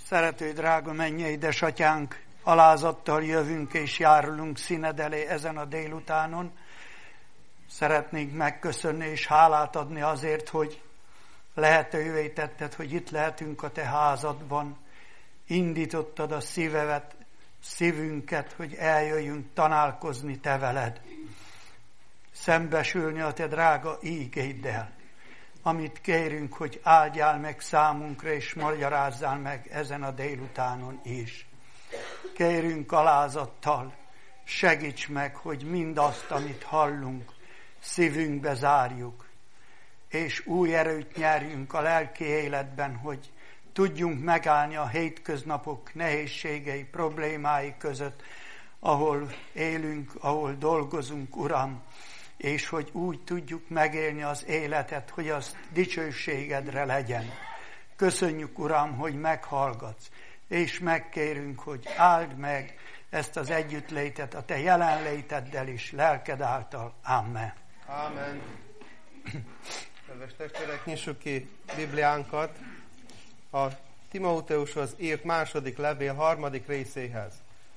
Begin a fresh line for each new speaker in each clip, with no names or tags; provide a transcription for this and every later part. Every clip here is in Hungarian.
Szerető, drága mennyei édesatyánk, alázattal jövünk és járulunk színed elé ezen a délutánon. Szeretnénk megköszönni és hálát adni azért, hogy lehetővé tetted, hogy itt lehetünk a te házadban. Indítottad a szívünket, hogy eljöjjünk tanálkozni te veled. Szembesülni a te drága ígéddel, amit kérünk, hogy áldjál meg számunkra, és magyarázzál meg ezen a délutánon is. Kérünk alázattal, segíts meg, hogy mindazt, amit hallunk, szívünkbe zárjuk, és új erőt nyerjünk a lelki életben, hogy tudjunk megállni a hétköznapok nehézségei, problémái között, ahol élünk, ahol dolgozunk, Uram, és hogy úgy tudjuk megélni az életet, hogy az dicsőségedre legyen. Köszönjük, Uram, hogy meghallgatsz, és megkérünk, hogy áld meg ezt az együttlétet a te jelenléteddel is, lelked által. Amen.
Amen. Kedves testvérek, nyissuk ki Bibliánkat a Timóteushoz írt második levél 3. részéhez.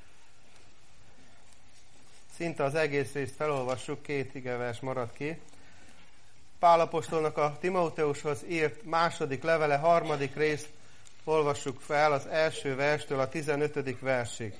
Szinte az egész részt felolvassuk, 2 igevers marad ki. Pál apostolnak a Timóteushoz írt második levele 3. részt olvassuk fel az első verstől a 15. versig.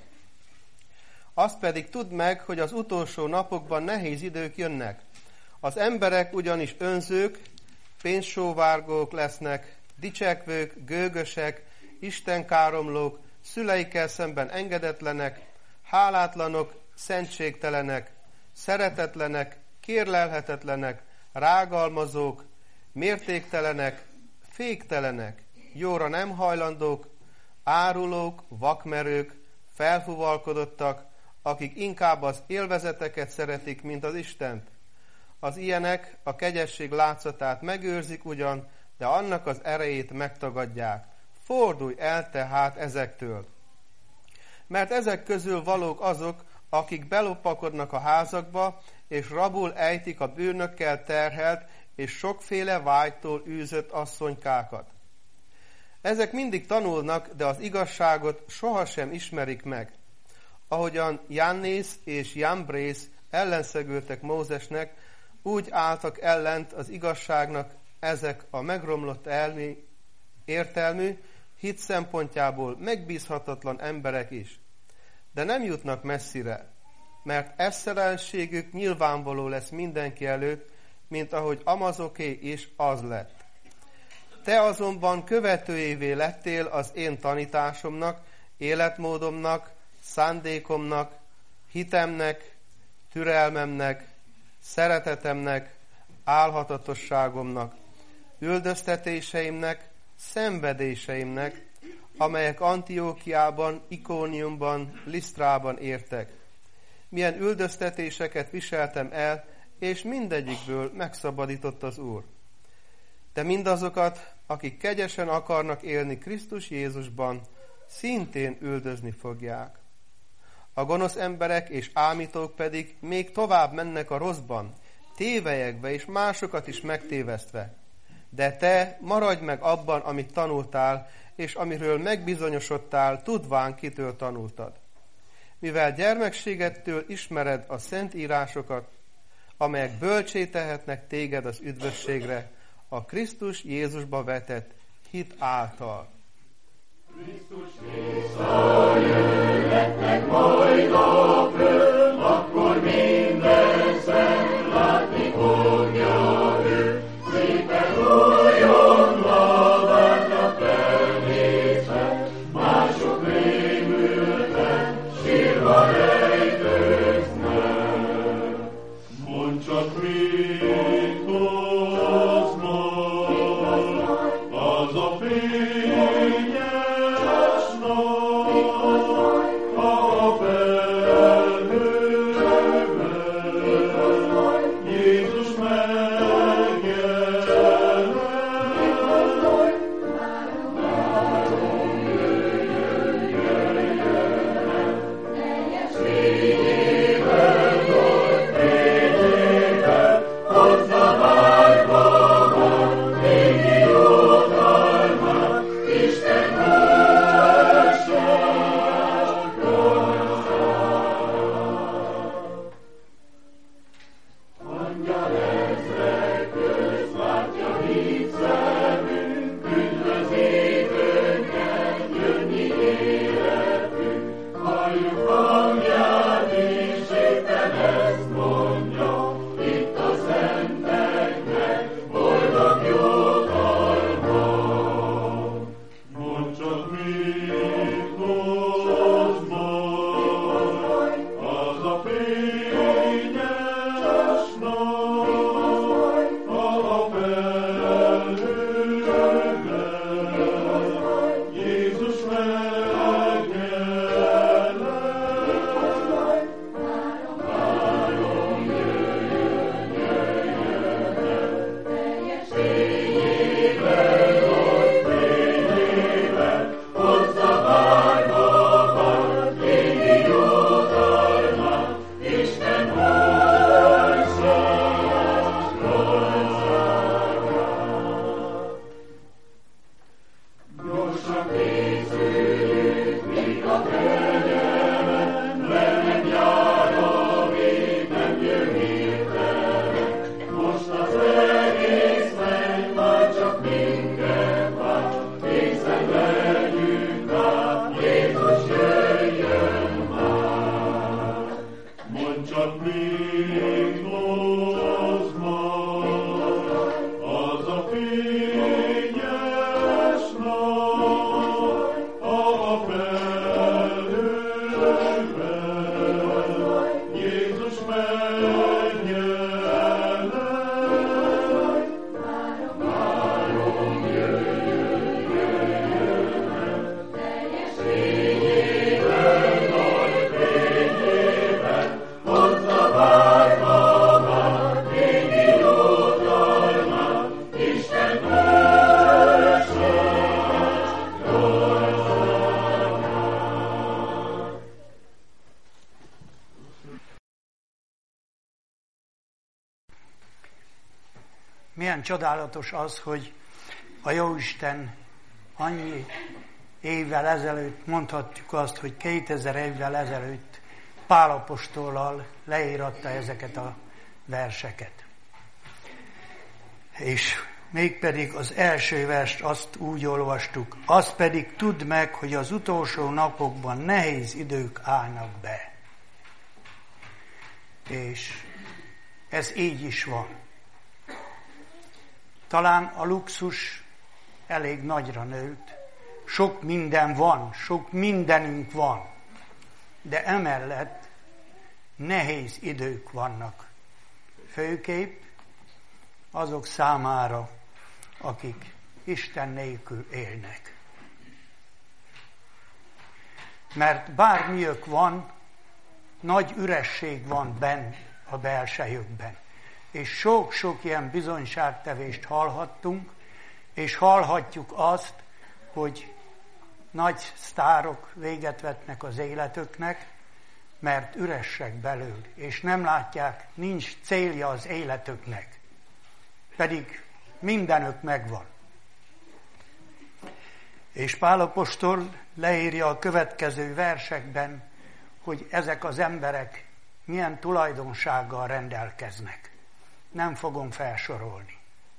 Azt pedig tudd meg, hogy az utolsó napokban nehéz idők jönnek. Az emberek ugyanis önzők, pénzsóvárgók lesznek, dicsekvők, gőgösek, istenkáromlók, szüleikkel szemben engedetlenek, hálátlanok, szentségtelenek, szeretetlenek, kérlelhetetlenek, rágalmazók, mértéktelenek, féktelenek, jóra nem hajlandók, árulók, vakmerők, felfuvalkodottak, akik inkább az élvezeteket szeretik, mint az Istent. Az ilyenek a kegyesség látszatát megőrzik ugyan, de annak az erejét megtagadják. Fordulj el tehát ezektől. Mert ezek közül valók azok, akik belopakodnak a házakba, és rabul ejtik a bűnökkel terhelt és sokféle vágytól űzött asszonykákat. Ezek mindig tanulnak, de az igazságot sohasem ismerik meg. Ahogyan Jannész és Jambrész ellenszegültek Mózesnek, úgy álltak ellent az igazságnak ezek a megromlott értelmű, hit szempontjából megbízhatatlan emberek is. De nem jutnak messzire, mert eszszerenségük nyilvánvaló lesz mindenki előtt, mint ahogy Amazoké is az lett. Te azonban követőjévé lettél az én tanításomnak, életmódomnak, szándékomnak, hitemnek, türelmemnek, szeretetemnek, álhatatosságomnak, üldöztetéseimnek, szenvedéseimnek, amelyek Antiókiában, Ikóniumban, Lisztrában értek. Milyen üldöztetéseket viseltem el, és mindegyikből megszabadított az Úr. De mindazokat, akik kegyesen akarnak élni Krisztus Jézusban, szintén üldözni fogják. A gonosz emberek és ámítók pedig még tovább mennek a rosszban, tévelyekbe és másokat is megtévesztve. De te maradj meg abban, amit tanultál, és amiről megbizonyosodtál, tudván, kitől tanultad. Mivel gyermekségettől ismered a szent írásokat, amelyek bölcsé tehetnek téged az üdvösségre, a Krisztus Jézusba vetett hit által.
Krisztus visszajöhetnek majd a föld, akkor minden szem látni fogja őt. Szépen újonnan várnak felnézve, mások rémülten, sírva rejtőznek. Mondd csak Krisztus majd, az a fény,
Milyen csodálatos az, hogy a Jóisten annyi évvel ezelőtt, mondhatjuk azt, hogy 2000 évvel ezelőtt Pál apostollal leíratta ezeket a verseket. És mégpedig az első verst azt úgy olvastuk, azt pedig tudd meg, hogy az utolsó napokban nehéz idők állnak be. És ez így is van. Talán a luxus elég nagyra nőtt, sok minden van, sok mindenünk van, de emellett nehéz idők vannak, főképp azok számára, akik Isten nélkül élnek. Mert bármiük van, nagy üresség van benn a belsejükben. És sok-sok ilyen bizonyságtevést hallhattunk, és hallhatjuk azt, hogy nagy sztárok véget vetnek az életüknek, mert üressek belül, és nem látják, nincs célja az életüknek, pedig mindenük megvan. És Pál apostol leírja a következő versekben, hogy ezek az emberek milyen tulajdonsággal rendelkeznek. Nem fogom felsorolni.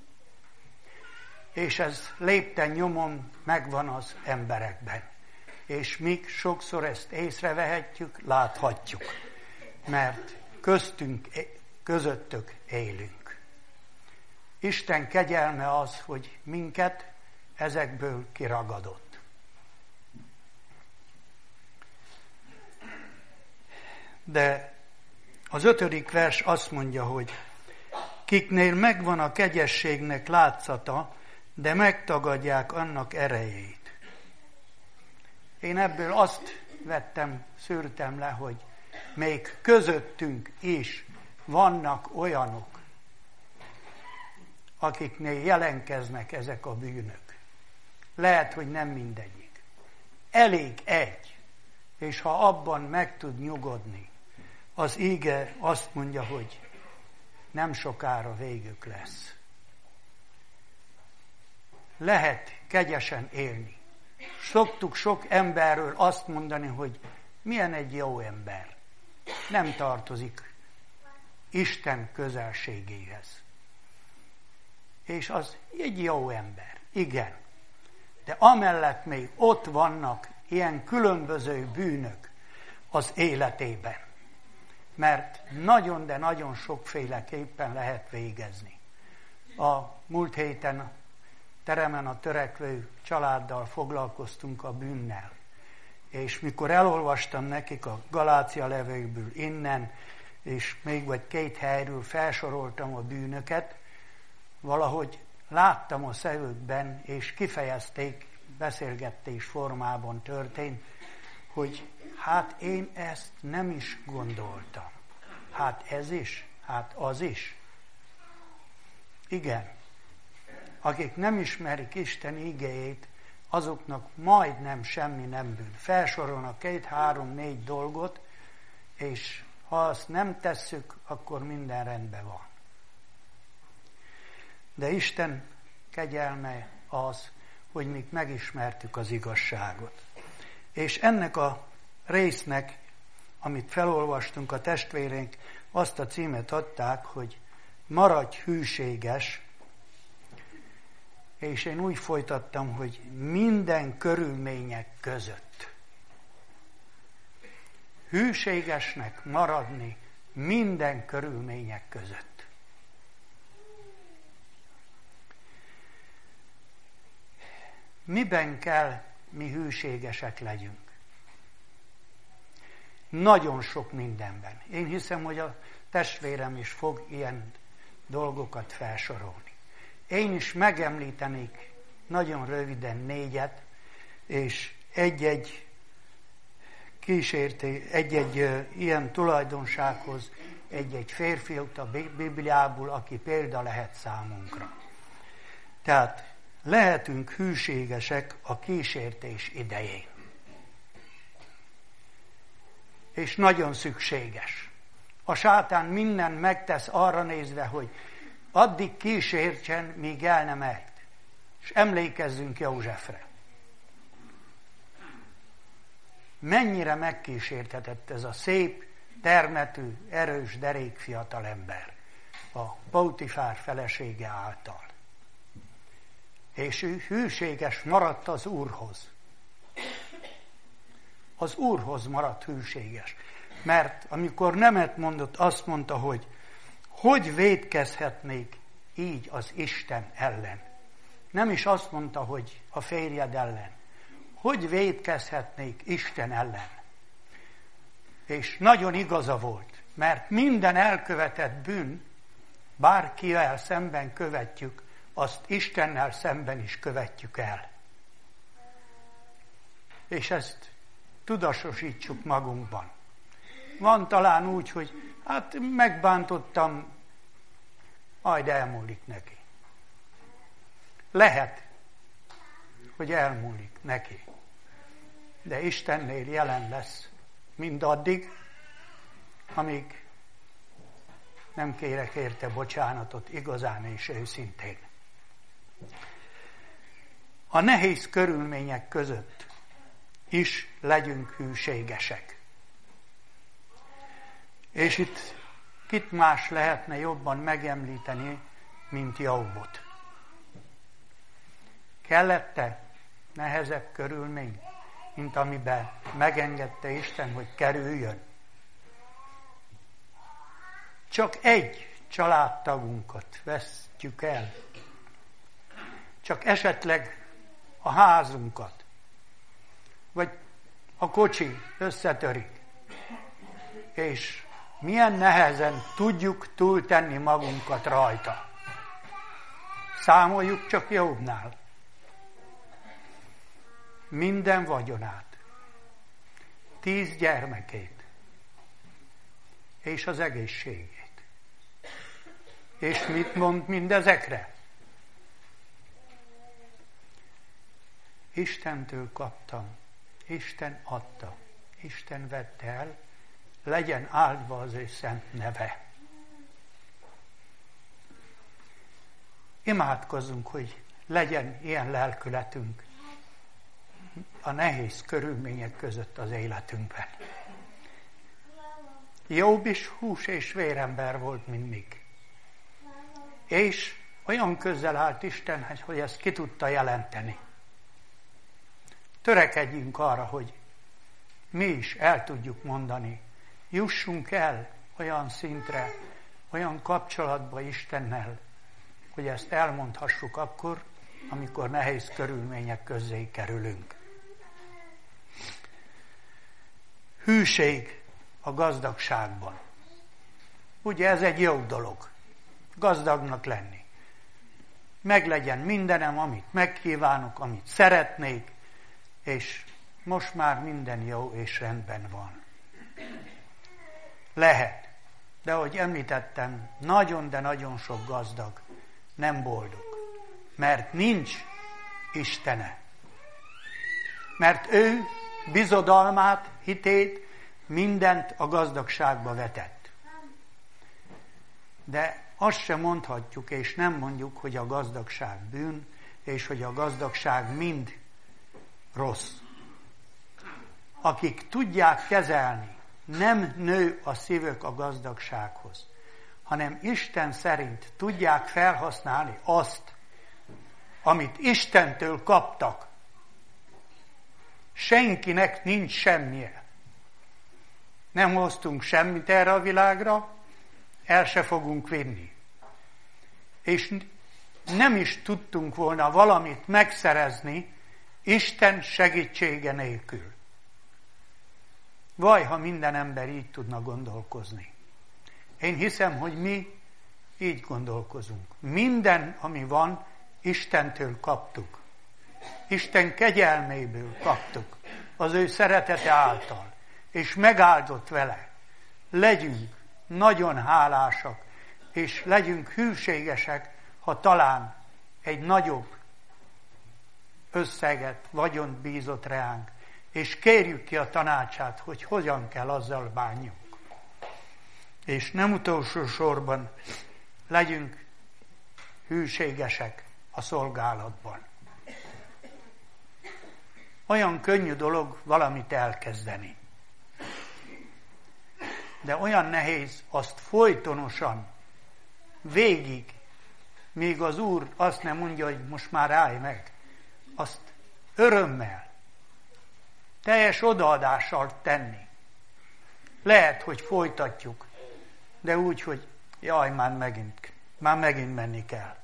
És ez lépten nyomon megvan az emberekben. És mi sokszor ezt észrevehetjük, láthatjuk. Mert közöttük élünk. Isten kegyelme az, hogy minket ezekből kiragadott. De az 5. vers azt mondja, hogy kiknél megvan a kegyességnek látszata, de megtagadják annak erejét. Én ebből azt szűrtem le, hogy még közöttünk is vannak olyanok, akiknél jelenkeznek ezek a bűnök. Lehet, hogy nem mindegyik. Elég egy, és ha abban meg tud nyugodni, az íge azt mondja, hogy nem sokára végük lesz. Lehet kegyesen élni. Szoktuk sok emberről azt mondani, hogy milyen egy jó ember. Nem tartozik Isten közelségéhez. És az egy jó ember. Igen. De amellett még ott vannak ilyen különböző bűnök az életében. Mert nagyon, de nagyon sokféleképpen lehet végezni. A múlt héten teremen a törekvő családdal foglalkoztunk a bűnnel. És mikor elolvastam nekik a Galácia levelből innen, és még vagy 2 helyről felsoroltam a bűnöket, valahogy láttam a szemükben, és kifejezték, beszélgetés formában történt, hogy hát én ezt nem is gondoltam. Hát ez is, hát az is. Igen, akik nem ismerik Isten igéjét, azoknak majdnem semmi nem bűn. Felsorolnak 2, 3, 4 dolgot, és ha azt nem tesszük, akkor minden rendben van. De Isten kegyelme az, hogy mi megismertük az igazságot. És ennek a résznek, amit felolvastunk, a testvéreink azt a címet adták, hogy maradj hűséges, és én úgy folytattam, hogy minden körülmények között. Hűségesnek maradni minden körülmények között. Miben kell mi hűségesek legyünk? Nagyon sok mindenben. Én hiszem, hogy a testvérem is fog ilyen dolgokat felsorolni. Én is megemlítenék nagyon röviden 4, és egy-egy ilyen tulajdonsághoz egy-egy férfiút a Bibliából, aki példa lehet számunkra. Tehát lehetünk hűségesek a kísértés idején. És nagyon szükséges. A sátán mindent megtesz arra nézve, hogy addig kísértsen, míg el nem ejt. És emlékezzünk Józsefre. Mennyire megkísértetett ez a szép, termetű, erős, derék fiatalember a Potifár felesége által. És ő hűséges maradt az Úrhoz. Az Úrhoz maradt hűséges. Mert amikor nemet mondott, azt mondta, hogy vétkezhetnék így az Isten ellen. Nem is azt mondta, hogy a férjed ellen. Hogy vétkezhetnék Isten ellen? És nagyon igaza volt, mert minden elkövetett bűn, bárkivel szemben követjük, azt Istennel szemben is követjük el. És ezt tudatosítsuk magunkban. Van talán úgy, hogy hát megbántottam, majd elmúlik neki. Lehet, hogy elmúlik neki. De Istennél jelen lesz mindaddig, amíg nem kérek érte bocsánatot igazán és őszintén. A nehéz körülmények között is legyünk hűségesek. És itt kit más lehetne jobban megemlíteni, mint Jobbot. Kellett-e nehezebb körülmény, mint amiben megengedte Isten, hogy kerüljön? Csak egy családtagunkat vesztjük el. Csak esetleg a házunkat. Vagy a kocsi összetörik. És milyen nehezen tudjuk túltenni magunkat rajta. Számoljuk csak Jobbnál. Minden vagyonát, 10 gyermekét, és az egészségét. És mit mond mindezekre? Istentől kaptam, Isten adta, Isten vette el, legyen áldva az ő szent neve. Imádkozzunk, hogy legyen ilyen lelkületünk a nehéz körülmények között az életünkben. Jobb is hús és vérember volt, mint mi. És olyan közel állt Istenhez, hogy ezt ki tudta jelenteni. Törekedjünk arra, hogy mi is el tudjuk mondani. Jussunk el olyan szintre, olyan kapcsolatba Istennel, hogy ezt elmondhassuk akkor, amikor nehéz körülmények közé kerülünk. Hűség a gazdagságban. Ugye ez egy jó dolog, gazdagnak lenni. Meglegyen mindenem, amit megkívánok, amit szeretnék, és most már minden jó és rendben van. Lehet, de ahogy említettem, nagyon, de nagyon sok gazdag nem boldog, mert nincs Istene. Mert ő bizodalmát, hitét, mindent a gazdagságba vetett. De azt sem mondhatjuk, és nem mondjuk, hogy a gazdagság bűn, és hogy a gazdagság mind rossz. Akik tudják kezelni, nem nő a szívük a gazdagsághoz, hanem Isten szerint tudják felhasználni azt, amit Istentől kaptak. Senkinek nincs semmije. Nem hoztunk semmit erre a világra, el se fogunk vinni. És nem is tudtunk volna valamit megszerezni Isten segítsége nélkül. Vaj, ha minden ember így tudna gondolkozni. Én hiszem, hogy mi így gondolkozunk. Minden, ami van, Istentől kaptuk. Isten kegyelméből kaptuk, az ő szeretete által, és megáldott vele. Legyünk nagyon hálásak, és legyünk hűségesek, ha talán egy nagyobb összeget, vagyont bízott ránk, és kérjük ki a tanácsát, hogy hogyan kell azzal bánjunk. És nem utolsó sorban legyünk hűségesek a szolgálatban. Olyan könnyű dolog valamit elkezdeni. De olyan nehéz azt folytonosan, végig, míg az Úr azt nem mondja, hogy most már állj meg, azt örömmel, teljes odaadással tenni. Lehet, hogy folytatjuk, de úgy, hogy jaj, már megint menni kell.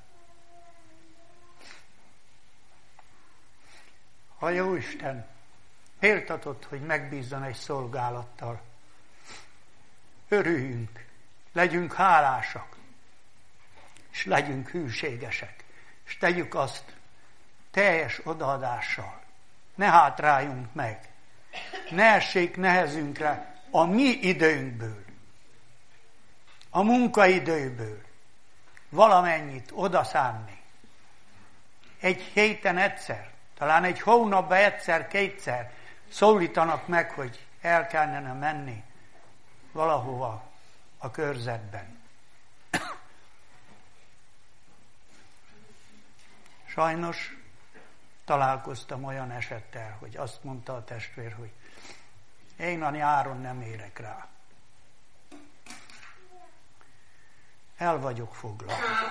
A Jóisten méltatott, hogy megbízzon egy szolgálattal. Örüljünk, legyünk hálásak, és legyünk hűségesek, és tegyük azt teljes odaadással. Ne hátráljunk meg, ne essék nehezünkre a mi időnkből, a munkaidőből valamennyit odaszánni. Egy héten egyszer, talán egy hónapban egyszer-kétszer szólítanak meg, hogy el kellene menni valahova a körzetben. Sajnos találkoztam olyan esettel, hogy azt mondta a testvér, hogy én a nyáron nem érek rá. El vagyok foglalva.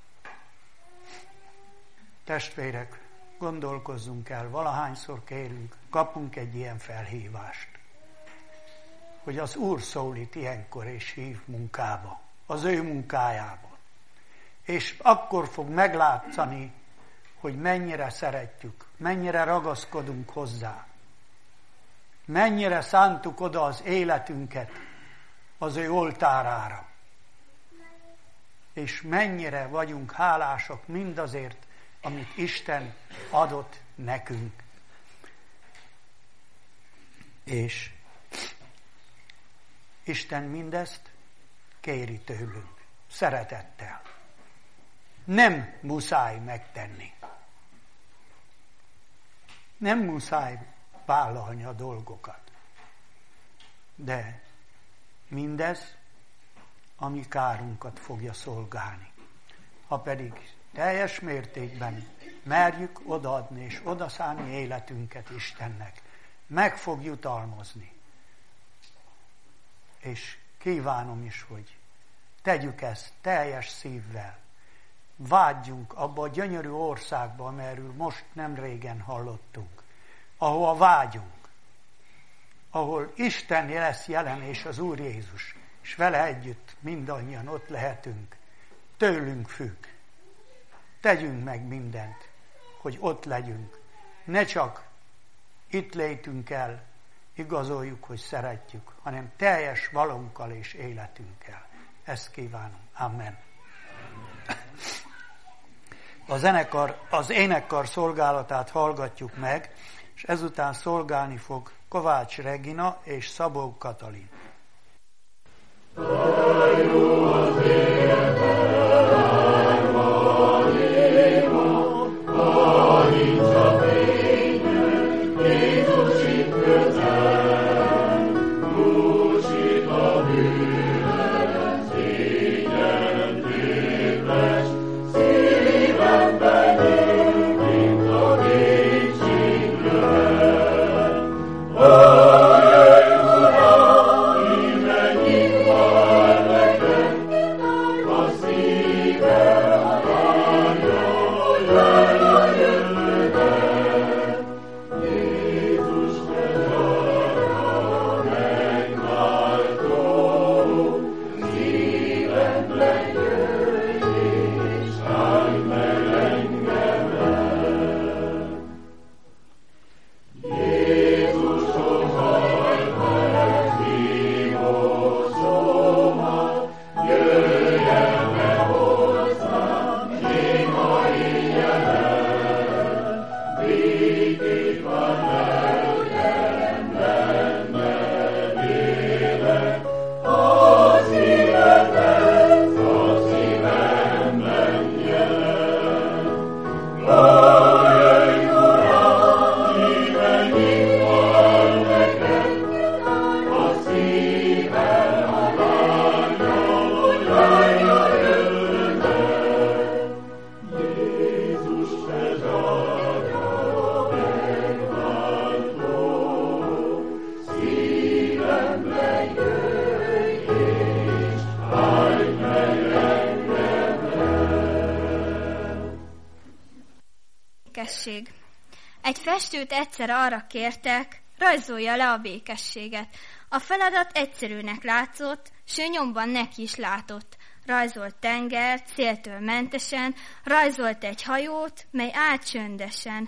Testvérek, gondolkozzunk el, valahányszor kérünk, kapunk egy ilyen felhívást, hogy az Úr szólít ilyenkor és hív munkába, az ő munkájába. És akkor fog meglátszani, hogy mennyire szeretjük, mennyire ragaszkodunk hozzá, mennyire szántuk oda az életünket az ő oltárára, és mennyire vagyunk hálásak mindazért, amit Isten adott nekünk. És Isten mindezt kéri tőlünk, szeretettel. Nem muszáj megtenni. Nem muszáj vállalni a dolgokat. De mindez a mi kárunkat fogja szolgálni. Ha pedig teljes mértékben merjük odaadni és odaszánni életünket Istennek, meg fog jutalmazni. És kívánom is, hogy tegyük ezt teljes szívvel. Vágyjunk abba a gyönyörű országba, amelyről most nem régen hallottunk, ahova vágyunk, ahol Isten lesz jelen és az Úr Jézus, és vele együtt mindannyian ott lehetünk, tőlünk függ. Tegyünk meg mindent, hogy ott legyünk. Ne csak itt létünkkel igazoljuk, hogy szeretjük, hanem teljes valónkkal és életünkkel. Ezt kívánom. Amen. Az énekkar szolgálatát hallgatjuk meg, és ezután szolgálni fog Kovács Regina és Szabó Katalin.
Egy festőt egyszer arra kértek, rajzolja le a békességet. A feladat egyszerűnek látszott, s ő nyomban neki is látott. Rajzolt tengert, széltől mentesen, rajzolt egy hajót, mely állt csöndesen.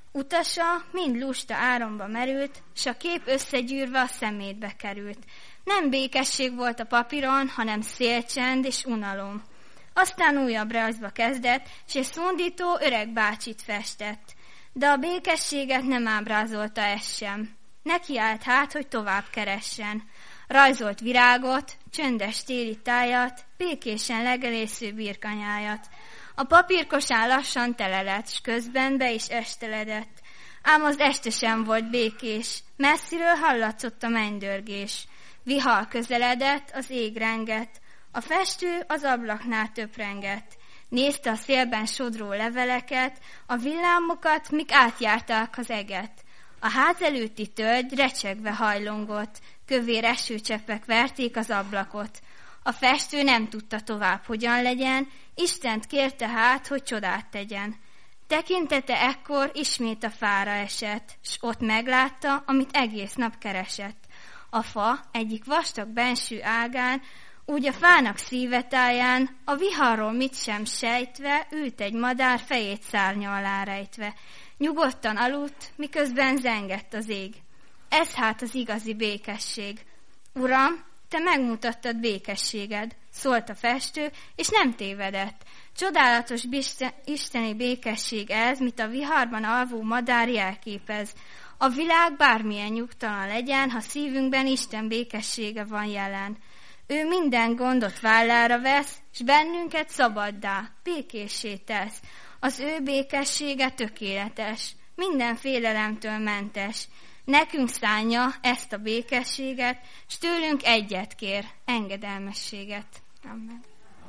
Utasa mind lusta áramba merült, s a kép összegyűrve a szemétbe került. Nem békesség volt a papíron, hanem szélcsend és unalom. Aztán újabb rajzba kezdett, s egy szundító öreg bácsit festett. De a békességet nem ábrázolta ez sem. Neki állt hát, hogy tovább keressen. Rajzolt virágot, csöndes téli tájat, békésen legelésző birkanyájat. A papírkosán lassan tele lett, s közben be is esteledett. Ám az este sem volt békés, messziről hallatszott a mennydörgés. Vihar közeledett, az ég rengett, a festő az ablaknál töprengett. Nézte a szélben sodró leveleket, a villámokat, mik átjárták az eget. A ház előtti tölgy recsegve hajlongott, kövér esőcseppek verték az ablakot. A festő nem tudta tovább, hogyan legyen, Istent kérte hát, hogy csodát tegyen. Tekintete ekkor ismét a fára esett, s ott meglátta, amit egész nap keresett. A fa egyik vastag benső ágán, úgy a fának szívetáján, a viharról mit sem sejtve, ült egy madár fejét szárnya alá rejtve. Nyugodtan aludt, miközben zengett az ég. Ez hát az igazi békesség. Uram, te megmutattad békességed, szólt a festő, és nem tévedett. Csodálatos isteni békesség ez, mit a viharban alvó madár jelképez. A világ bármilyen nyugtalan legyen, ha szívünkben Isten békessége van jelen. Ő minden gondot vállára vesz, s bennünket szabaddá, békéssé tesz. Az ő békessége tökéletes, minden félelemtől mentes. Nekünk szánja ezt a békességet, s tőlünk egyet kér, engedelmességet. Amen.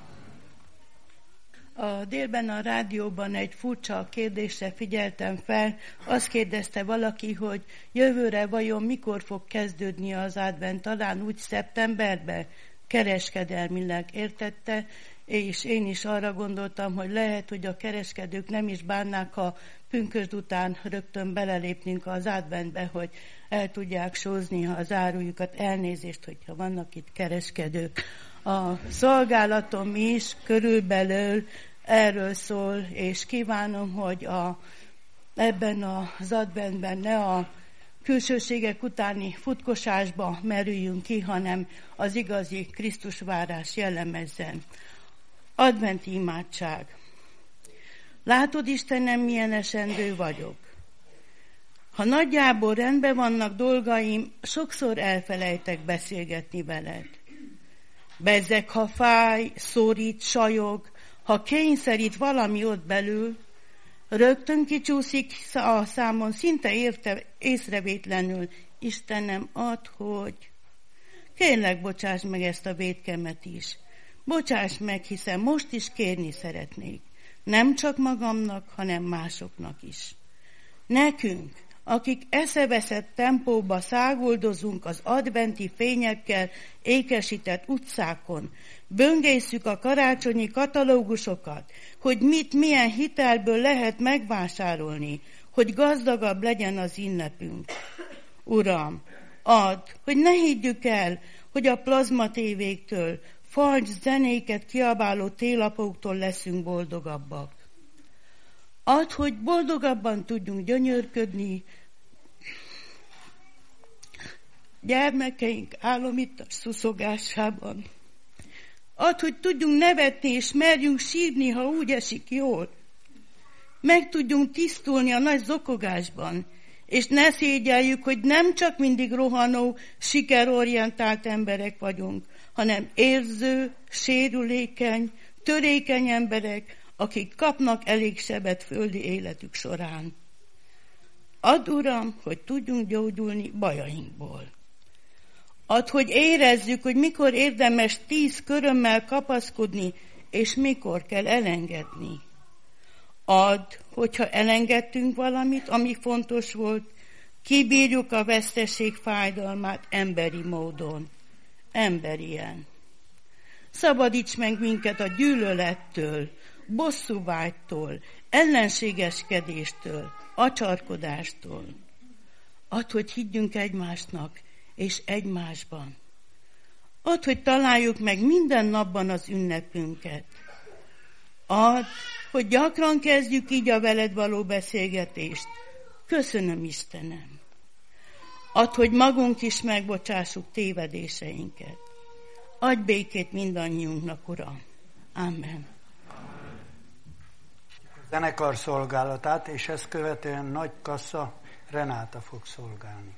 A délben a rádióban egy furcsa kérdésre figyeltem fel. Azt kérdezte valaki, hogy jövőre vajon mikor fog kezdődni az advent, talán úgy szeptemberben, kereskedelmileg értette, és én is arra gondoltam, hogy lehet, hogy a kereskedők nem is bánnák, ha pünkösd után rögtön belelépnénk az adventbe, hogy el tudják sózni az árujukat. Elnézést, hogyha vannak itt kereskedők. A szolgálatom is körülbelül erről szól, és kívánom, hogy a ebben az adventben ne a külsőségek utáni futkosásba merüljünk ki, hanem az igazi Krisztus várás jellemezzen. Adventi imádság. Látod, Istenem, milyen esendő vagyok. Ha nagyjából rendben vannak dolgaim, sokszor elfelejtek beszélgetni veled. Bezzeg, ha fáj, szorít, sajog, ha kényszerít valami ott belül, rögtön kicsúszik a számon, szinte észrevétlenül. Istenem, add, hogy... Kérlek, bocsáss meg ezt a vétkemet is. Bocsáss meg, hiszen most is kérni szeretnék. Nem csak magamnak, hanem másoknak is. Nekünk, akik eszeveszett tempóba száguldozunk az adventi fényekkel ékesített utcákon, böngészük a karácsonyi katalógusokat, hogy milyen hitelből lehet megvásárolni, hogy gazdagabb legyen az ünnepünk. Uram, add, hogy ne higgyük el, hogy a plazmatévéktől, falcs zenéket kiabáló télapóktól leszünk boldogabbak. Add, hogy boldogabban tudjunk gyönyörködni, gyermekeink álomítas szuszogásában. Add, hogy tudjunk nevetni és merjünk sírni, ha úgy esik jól. Meg tudjunk tisztulni a nagy zokogásban, és ne szégyeljük, hogy nem csak mindig rohanó, sikerorientált emberek vagyunk, hanem érző, sérülékeny, törékeny emberek, akik kapnak elég sebet földi életük során. Add, Uram, hogy tudjunk gyógyulni bajainkból. Add, hogy érezzük, hogy mikor érdemes 10 körömmel kapaszkodni, és mikor kell elengedni. Add, hogyha elengedtünk valamit, ami fontos volt, kibírjuk a veszteség fájdalmát emberi módon, emberien. Szabadíts meg minket a gyűlölettől, bosszúvágytól, ellenségeskedéstől, acsarkodástól. Add, hogy higgyünk egymásnak és egymásban. Add, hogy találjuk meg minden napban az ünnepünket. Add, hogy gyakran kezdjük így a veled való beszélgetést. Köszönöm, Istenem. Add, hogy magunk is megbocsássuk tévedéseinket. Adj békét mindannyiunknak, Uram. Amen.
Zenekar szolgálatát, és ezt követően Nagy Kassa Renáta fog szolgálni.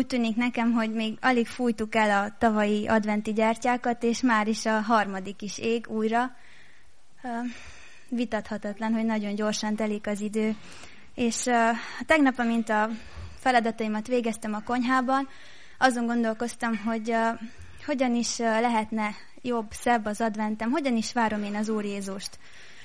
tűnik nekem, hogy még alig fújtuk el a tavalyi adventi gyertyákat, és már is a harmadik is ég újra. Vitathatatlan, hogy nagyon gyorsan telik az idő. És tegnap, amint a feladataimat végeztem a konyhában, azon gondolkoztam, hogy hogyan is lehetne jobb, szebb az adventem, hogyan is várom én az Úr Jézust.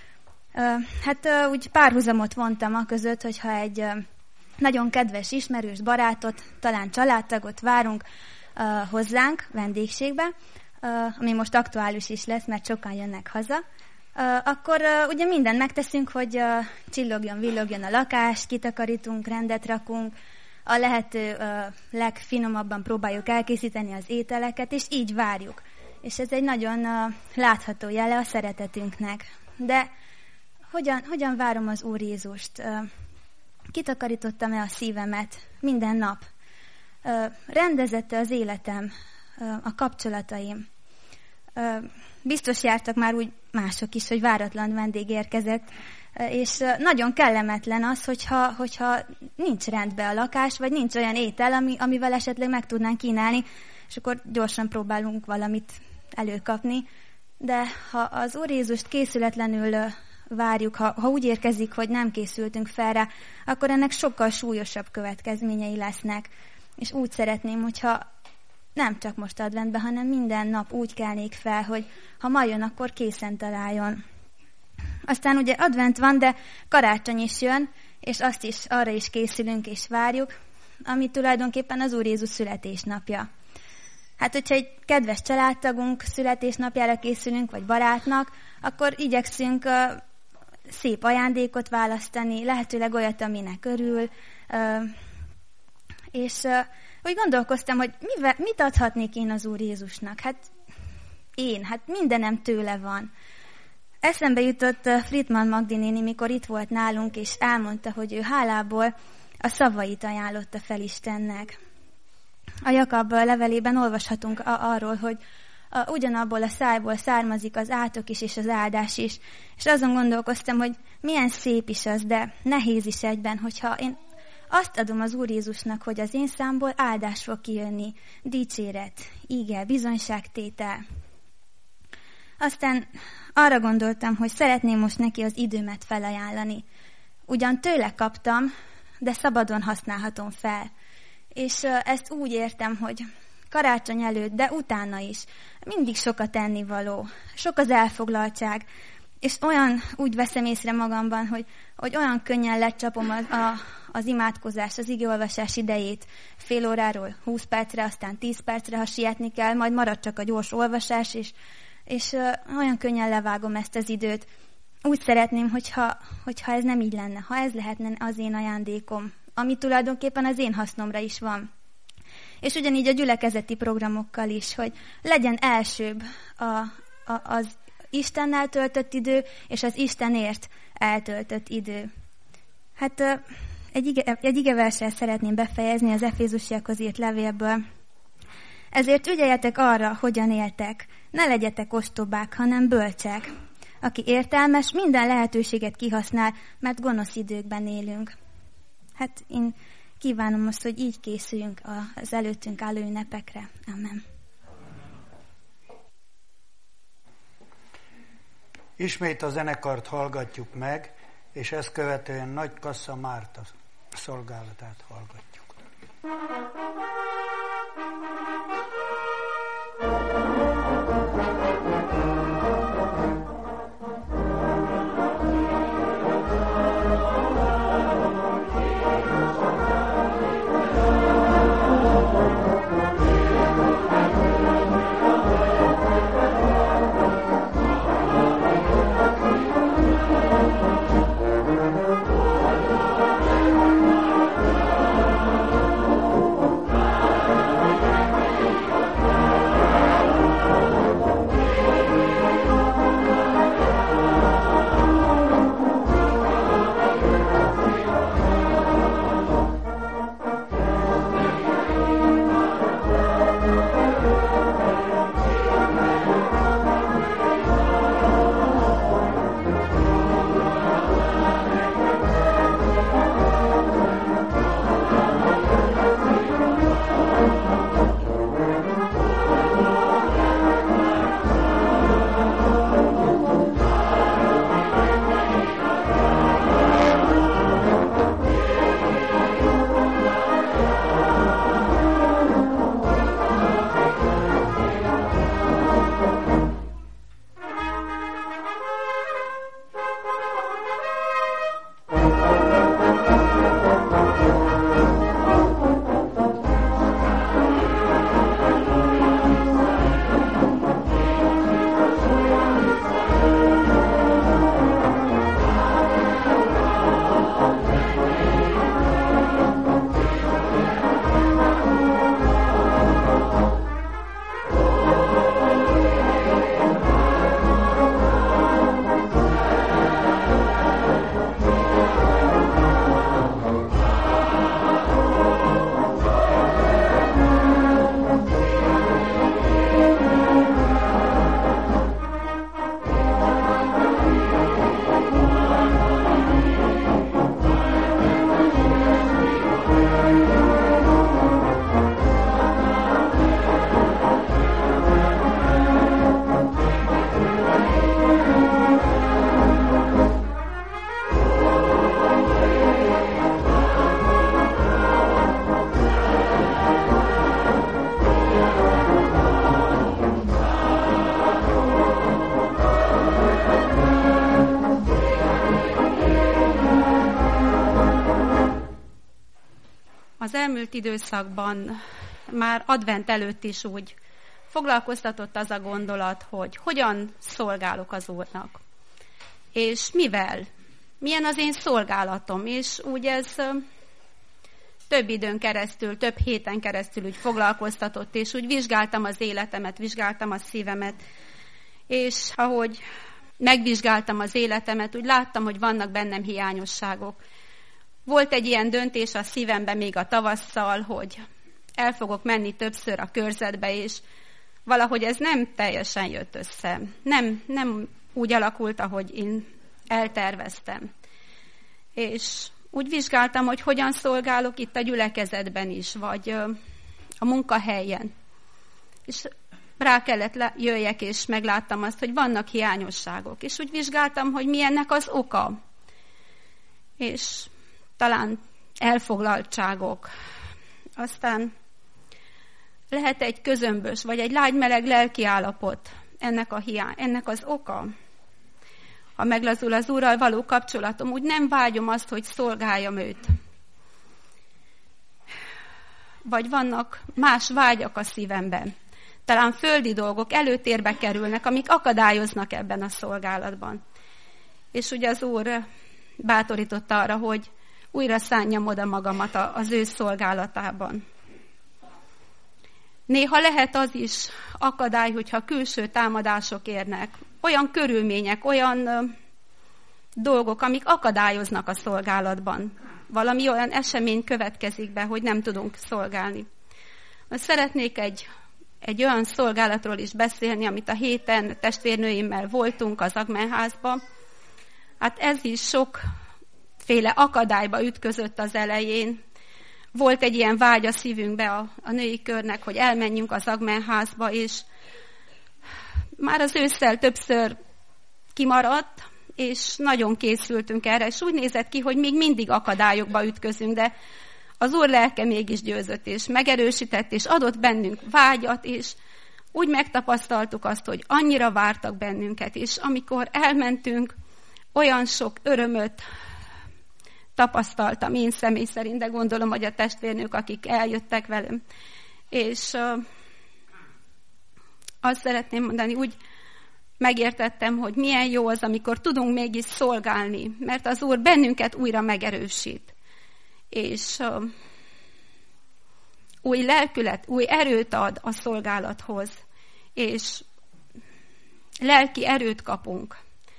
Úgy párhuzamot vontam a között, hogyha egy nagyon kedves ismerős barátot, talán családtagot várunk hozzánk vendégségbe, ami most aktuális is lesz, mert sokan jönnek haza, akkor ugye mindent megteszünk, hogy csillogjon, villogjon a lakás, kitakarítunk, rendet rakunk, a lehető legfinomabban próbáljuk elkészíteni az ételeket, és így várjuk. És ez egy nagyon látható jele a szeretetünknek. De hogyan várom az Úr Jézust? Kitakarítottam-e a szívemet minden nap? Rendezette az életem, a kapcsolataim? Biztos jártak már úgy mások is, hogy váratlan vendég érkezett, és nagyon kellemetlen az, hogyha nincs rendben a lakás, vagy nincs olyan étel, amivel esetleg meg tudnánk kínálni, és akkor gyorsan próbálunk valamit előkapni. De ha az Úr Jézust készületlenül várjuk, ha úgy érkezik, hogy nem készültünk fel rá, akkor ennek sokkal súlyosabb következményei lesznek. És úgy szeretném, hogyha nem csak most adventben, hanem minden nap úgy kelnék fel, hogy ha ma jön, akkor készen találjon. Aztán ugye advent van, de karácsony is jön, és arra is készülünk és várjuk, ami tulajdonképpen az Úr Jézus születésnapja. Hát, hogyha egy kedves családtagunk születésnapjára készülünk, vagy barátnak, akkor igyekszünk szép ajándékot választani, lehetőleg olyat, aminek örül, és úgy gondolkoztam, hogy mit adhatnék én az Úr Jézusnak? Hát mindenem tőle van. Eszembe jutott Friedman Magdi néni, mikor itt volt nálunk, és elmondta, hogy ő hálából a szavait ajánlotta fel Istennek. A Jakab levelében olvashatunk arról, hogy ugyanabból a szájból származik az átok is és az áldás is. És azon gondolkoztam, hogy milyen szép is az, de nehéz is egyben, hogyha én azt adom az Úr Jézusnak, hogy az én számból áldás fog kijönni, dicséret, íge, bizonyságtétel. Aztán arra gondoltam, hogy szeretném most neki az időmet felajánlani. Ugyan tőle kaptam, de szabadon használhatom fel. És ezt úgy értem, hogy karácsony előtt, de utána is mindig sok a tennivaló, sok az elfoglaltság, és úgy veszem észre magamban, hogy olyan könnyen lecsapom az imádkozás, az igeolvasás idejét fél óráról 20 percre, aztán 10 percre, ha sietni kell, majd marad csak a gyors olvasás, és olyan könnyen levágom ezt az időt. Úgy szeretném, hogyha ez nem így lenne, ha ez lehetne az én ajándékom, ami tulajdonképpen az én hasznomra is van. És ugyanígy a gyülekezeti programokkal is, hogy legyen elsőbb az Istennel töltött idő, és az Istenért eltöltött idő. Hát egy igeverssel szeretném befejezni az Efézusiakhoz írt levélből. Ezért ügyeljetek arra, hogyan éltek, ne legyetek ostobák, hanem bölcsek. Aki értelmes, minden lehetőséget kihasznál, mert gonosz időkben élünk. Hát én kívánom most, hogy így készüljünk az előttünk álló ünnepekre. Amen.
Ismét a zenekart hallgatjuk meg, és ezt követően Nagy Kassa Márta szolgálatát hallgatjuk.
az elmúlt időszakban, már advent előtt is úgy foglalkoztatott az a gondolat, hogy hogyan szolgálok az Úrnak. És mivel? Milyen az én szolgálatom? És úgy ez több időn keresztül, több héten keresztül úgy foglalkoztatott, és úgy vizsgáltam az életemet, vizsgáltam a szívemet, és ahogy megvizsgáltam az életemet, úgy láttam, hogy vannak bennem hiányosságok. Volt egy ilyen döntés a szívemben még a tavasszal, hogy el fogok menni többször a körzetbe, és valahogy ez nem teljesen jött össze. Nem úgy alakult, ahogy én elterveztem. És úgy vizsgáltam, hogy hogyan szolgálok itt a gyülekezetben is, vagy a munkahelyen. És rá kellett jöjjek, és megláttam azt, hogy vannak hiányosságok. És úgy vizsgáltam, hogy mi ennek az oka. És talán elfoglaltságok. Aztán lehet egy közömbös, vagy egy lágymeleg lelkiállapot ennek az oka. Ha meglazul az Úrral való kapcsolatom, úgy nem vágyom azt, hogy szolgáljam őt. Vagy vannak más vágyak a szívemben. Talán földi dolgok előtérbe kerülnek, amik akadályoznak ebben a szolgálatban. És ugye az Úr bátorította arra, hogy újra szánjam oda magamat az ő szolgálatában. Néha lehet az is akadály, hogyha külső támadások érnek. Olyan körülmények, olyan dolgok, amik akadályoznak a szolgálatban. Valami olyan esemény következik be, hogy nem tudunk szolgálni. Szeretnék egy olyan szolgálatról is beszélni, amit a héten testvérnőimmel voltunk az Agmenházban. Hát ez is sokféle akadályba ütközött az elején. Volt egy ilyen vágy a szívünkbe a női körnek, hogy elmenjünk az Agmenházba, és már az ősszel többször kimaradt, és nagyon készültünk erre, és úgy nézett ki, hogy még mindig akadályokba ütközünk, de az Úr lelke mégis győzött, és megerősített, és adott bennünk vágyat, és úgy megtapasztaltuk azt, hogy annyira vártak bennünket, és amikor elmentünk, olyan sok örömöt tapasztaltam én személy szerint, de gondolom, hogy a testvérnők, akik eljöttek velem. És azt szeretném mondani, úgy megértettem, hogy milyen jó az, amikor tudunk mégis szolgálni, mert az Úr bennünket újra megerősít. És új lelkület, új erőt ad a szolgálathoz, és lelki erőt kapunk.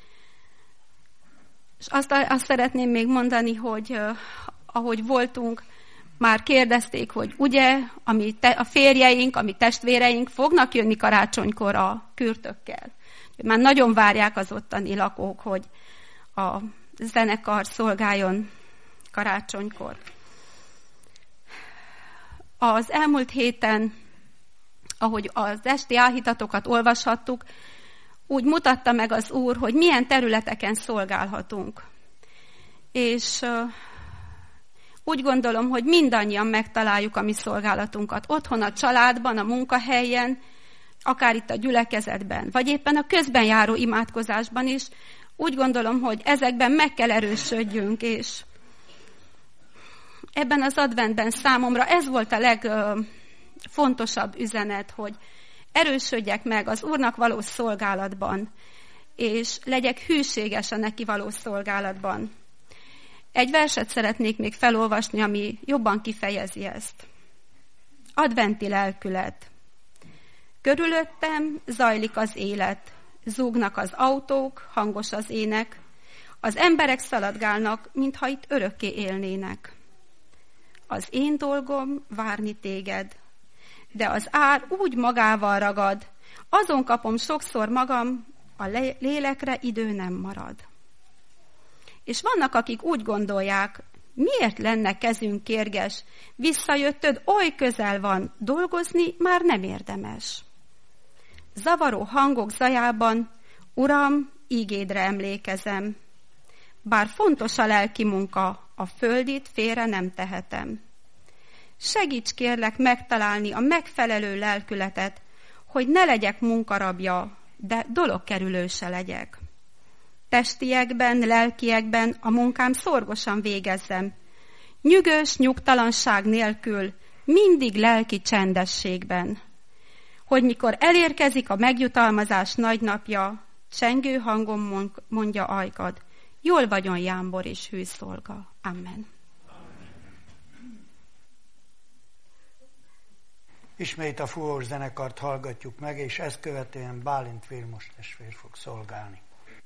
És azt szeretném még mondani, hogy ahogy voltunk, már kérdezték, hogy ugye, a férjeink, a mi testvéreink fognak jönni karácsonykor a kürtökkel. Már nagyon várják az ottani lakók, hogy a zenekar szolgáljon karácsonykor. Az elmúlt héten, ahogy az esti áhítatokat olvashattuk, úgy mutatta meg az Úr, hogy milyen területeken szolgálhatunk. És úgy gondolom, hogy mindannyian megtaláljuk a mi szolgálatunkat. Otthon, a családban, a munkahelyen, akár itt a gyülekezetben, vagy éppen a közben járó imádkozásban is. Úgy gondolom, hogy ezekben meg kell erősödjünk, és ebben az adventben számomra ez volt a legfontosabb üzenet, hogy erősödjek meg az Úrnak való szolgálatban, és legyek hűséges a neki való szolgálatban. Egy verset szeretnék még felolvasni, ami jobban kifejezi ezt. Adventi lelkület. Körülöttem zajlik az élet, zúgnak az autók, hangos az ének, az emberek szaladgálnak, mintha itt örökké élnének. Az én dolgom várni téged, de az ár úgy magával ragad, azon kapom sokszor magam, a lélekre idő nem marad. És vannak, akik úgy gondolják, miért lenne kezünk kérges, visszajöttöd, oly közel van, dolgozni már nem érdemes. Zavaró hangok zajában, Uram, ígédre emlékezem. Bár fontos a lelki munka, a földit félre nem tehetem. Segíts kérlek megtalálni a megfelelő lelkületet, hogy ne legyek munkarabja, de dologkerülőse legyek. Testiekben, lelkiekben a munkám szorgosan végezzem. nyűgös nyugtalanság nélkül, mindig lelki csendességben, hogy mikor elérkezik a megjutalmazás nagynapja, csengő hangon mondja ajkad, jól vagyon jámbor és hű szolga. Amen.
Ismét a fúvós zenekart hallgatjuk meg, és ezt követően Bálint Vilmos testvér fog szolgálni.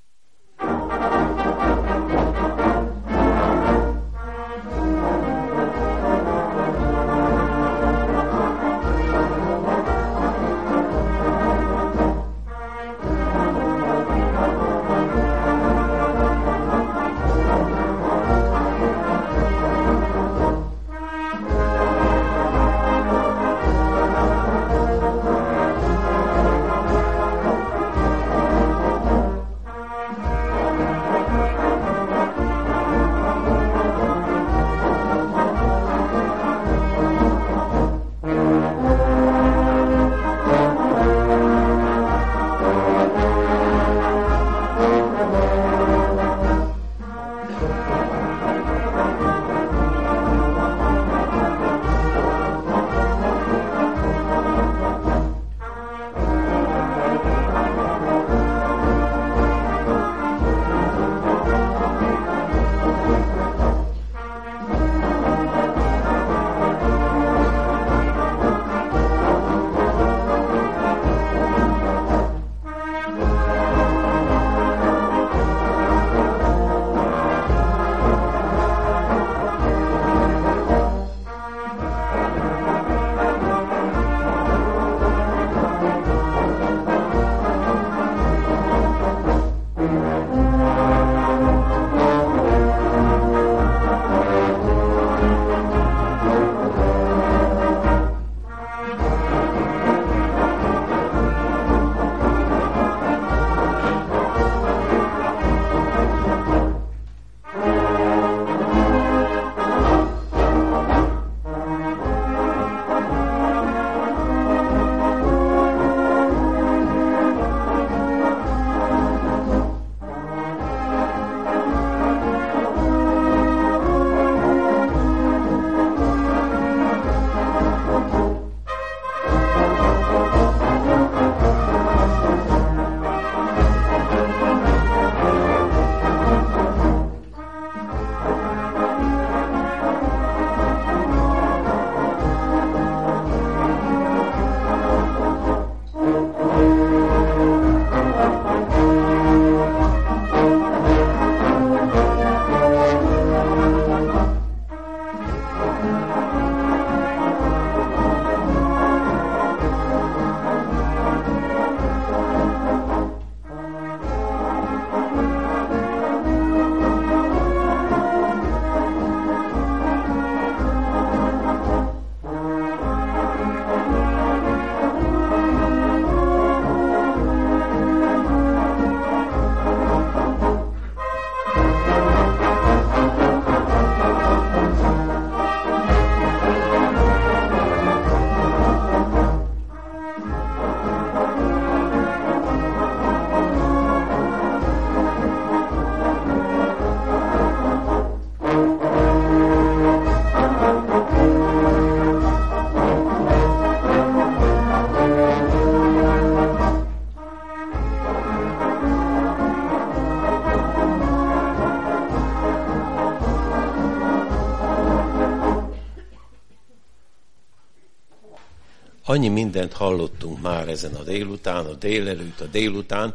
Annyi mindent hallottunk már ezen a délután, a délelőtt, a délután,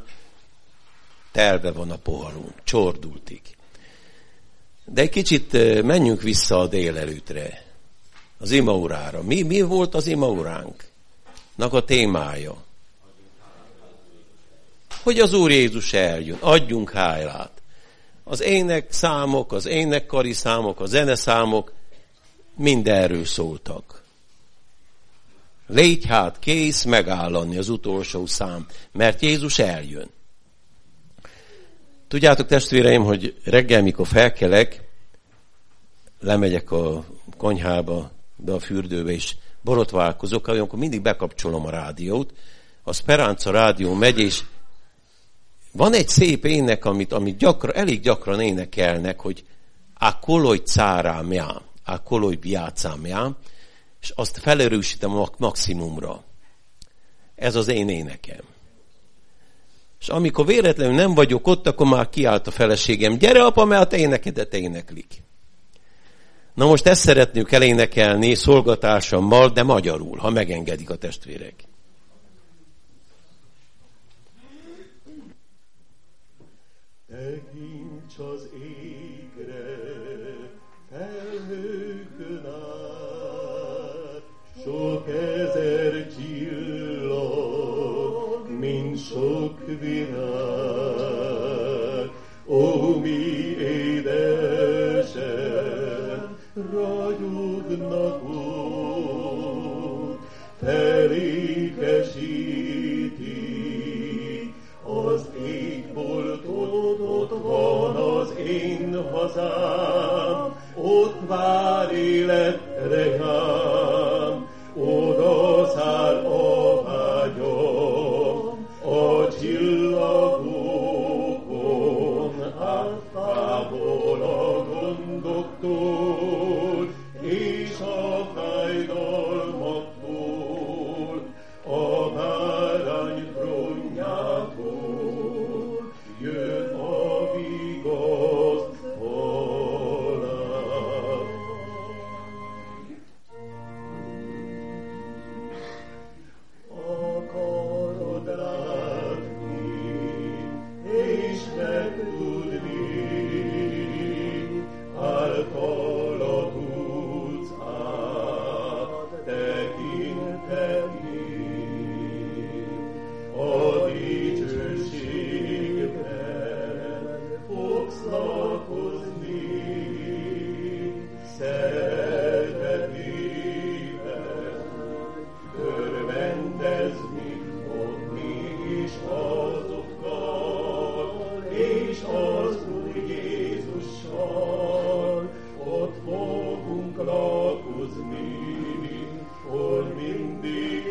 telve van a poharunk, csordultig. De egy kicsit menjünk vissza a délelőtre, az imaórára. Mi volt az imaóránknak a témája? Hogy az Úr Jézus eljön, adjunk hálát. Az énekszámok, az énekkari számok, a zeneszámok mind erről szóltak. Légy hát kész megállani az utolsó szám, mert Jézus eljön. Tudjátok, testvéreim, hogy reggel, mikor felkelek, lemegyek a konyhába, be a fürdőbe, és borotválkozok, akkor mindig bekapcsolom a rádiót. A Speranza rádió megy, és van egy szép ének, amit elég gyakran énekelnek, hogy a koloj cárám já. a colui viața mea, és azt felerősítem a maximumra. Ez az én énekem. És amikor véletlenül nem vagyok ott, akkor már kiállt a feleségem, gyere apa, mert a te énekedet éneklik. Na most ezt szeretnék elénekelni szolgatársammal, de magyarul, ha megengedik a testvérek.
Tekints az égre, felhőkön át, sok ezer csillag, mint sok virág. Ó, mi édesen ragyognak ott, felékesíti az égboltot, ott van az én hazám, ott vár életre rám, oda száll a vágyam, a csillagokon át, távol a gondoktól, és a fájdalmaktól, a bárány trónjától jön a vigasztalás. Akarod látni, és megtudni, általa tudsz áttekinteni. A dicsőségben fogsz lakozni, szeretetében örvendezni, ott mi is azokkal, és az Úr Jézussal, ott fogunk lakozni, hogy mindig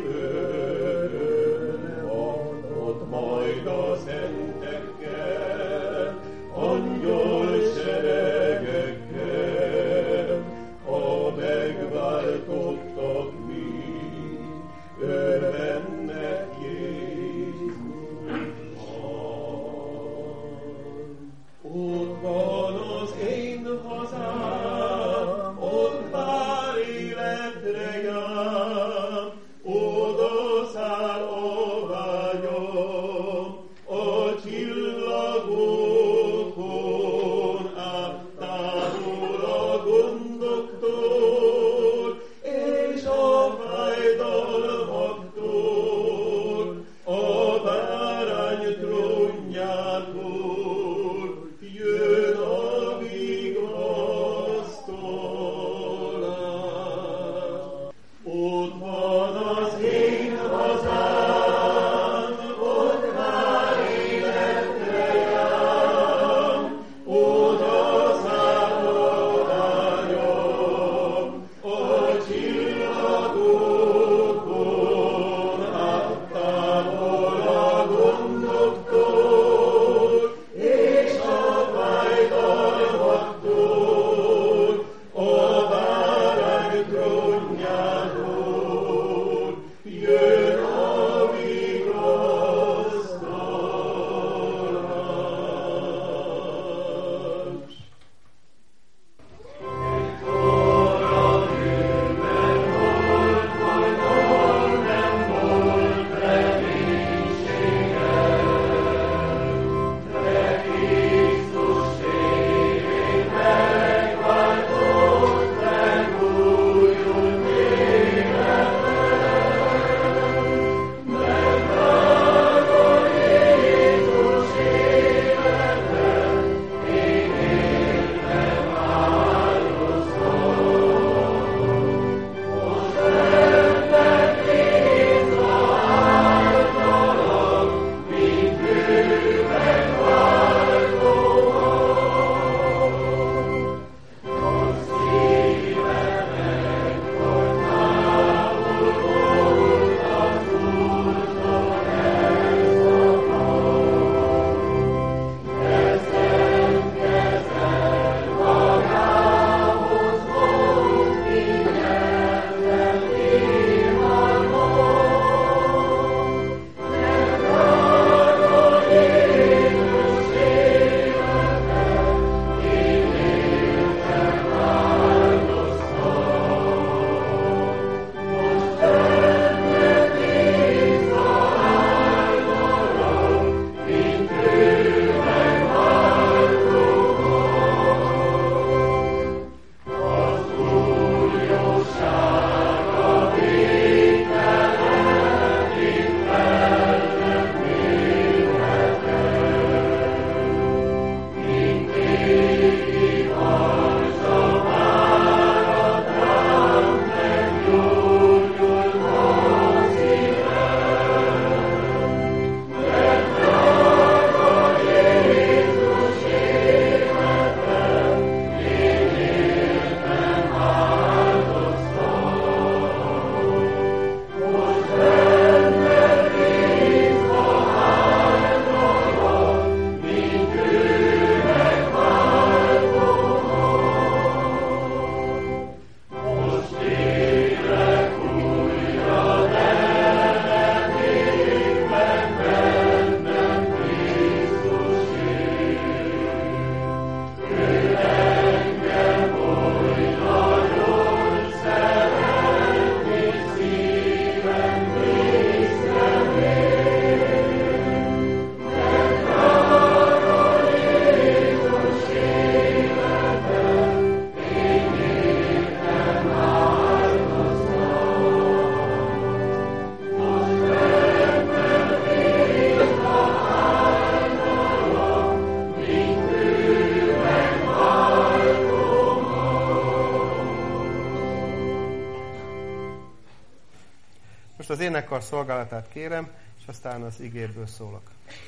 öröm van, ott majd a szentekkel, angyal seregekkel, a megváltottak mind, örvennek Jézusban.
énekkar szolgálatát kérem, és aztán az igéből szólok.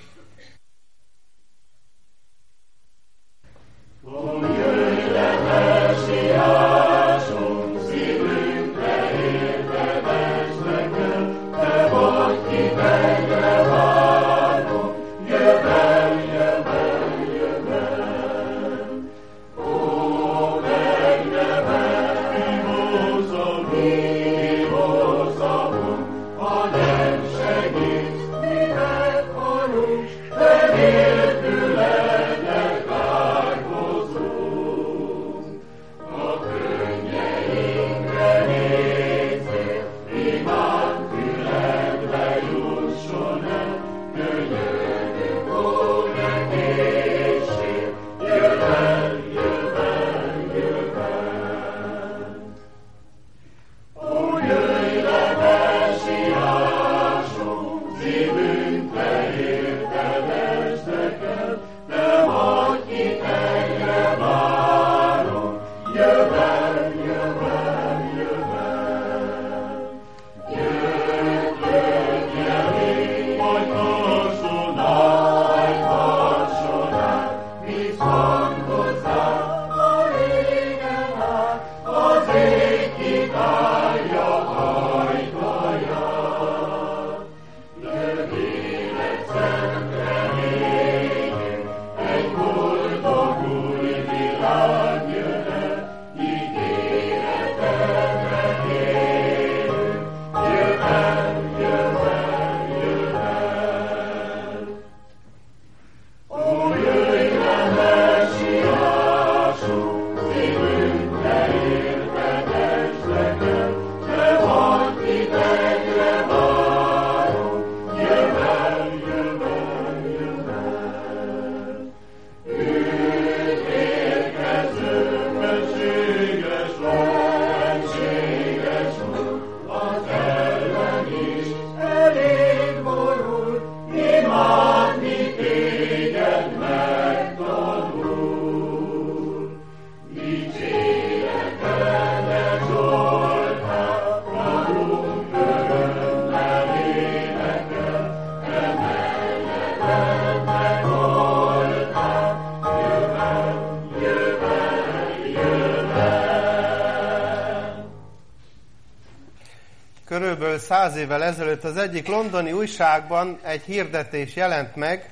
Körülbelül 100 évvel ezelőtt az egyik londoni újságban egy hirdetés jelent meg,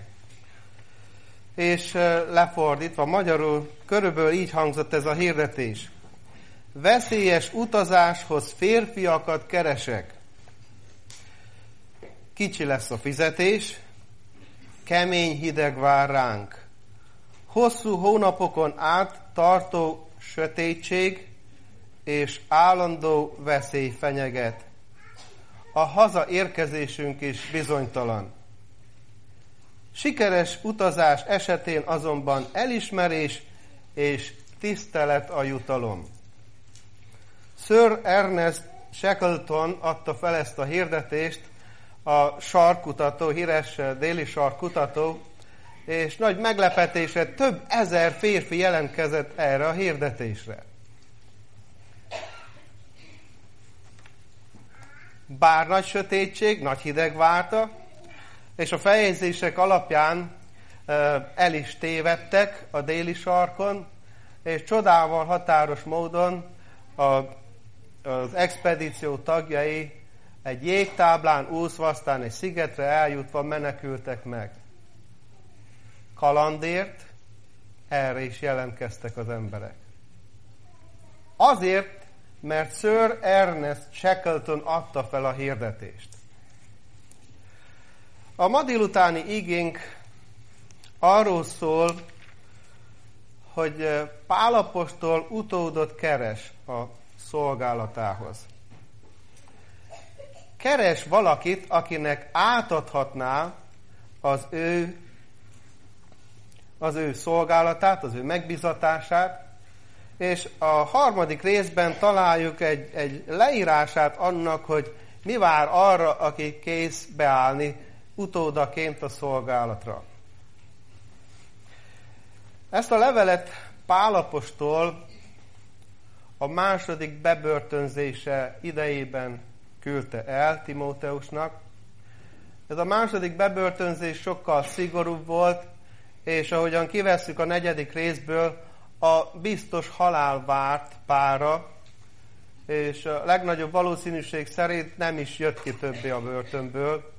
és lefordítva magyarul körülbelül így hangzott ez a hirdetés. Veszélyes utazáshoz férfiakat keresek. Kicsi lesz a fizetés, kemény hideg vár ránk. Hosszú hónapokon át tartó sötétség és állandó veszély fenyeget. A hazaérkezésünk is bizonytalan. Sikeres utazás esetén azonban elismerés és tisztelet a jutalom. Sir Ernest Shackleton adta fel ezt a hirdetést, a sarkkutató, híres déli sarkkutató, és nagy meglepetésre több ezer férfi jelentkezett erre a hirdetésre. Bár nagy sötétség, nagy hideg várta, és a feljegyzések alapján el is tévedtek a déli sarkon, és csodával határos módon az expedíció tagjai egy jégtáblán úszva, aztán egy szigetre eljutva menekültek meg. Kalandért erre is jelentkeztek az emberek. Azért, mert Sir Ernest Shackleton adta fel a hirdetést. A ma délutáni igénk arról szól, hogy Pál apostol utódot keres a szolgálatához. Keres valakit, akinek átadhatná az ő szolgálatát, az ő megbízatását, és a harmadik részben találjuk egy leírását annak, hogy mi vár arra, aki kész beállni utódaként a szolgálatra. Ezt a levelet Pál apostol a második bebörtönzése idejében küldte el Timóteusnak. Ez a második bebörtönzés sokkal szigorúbb volt, és ahogyan kivesszük a 4. részből, a biztos halál várt Pálra, és a legnagyobb valószínűség szerint nem is jött ki többé a börtönből.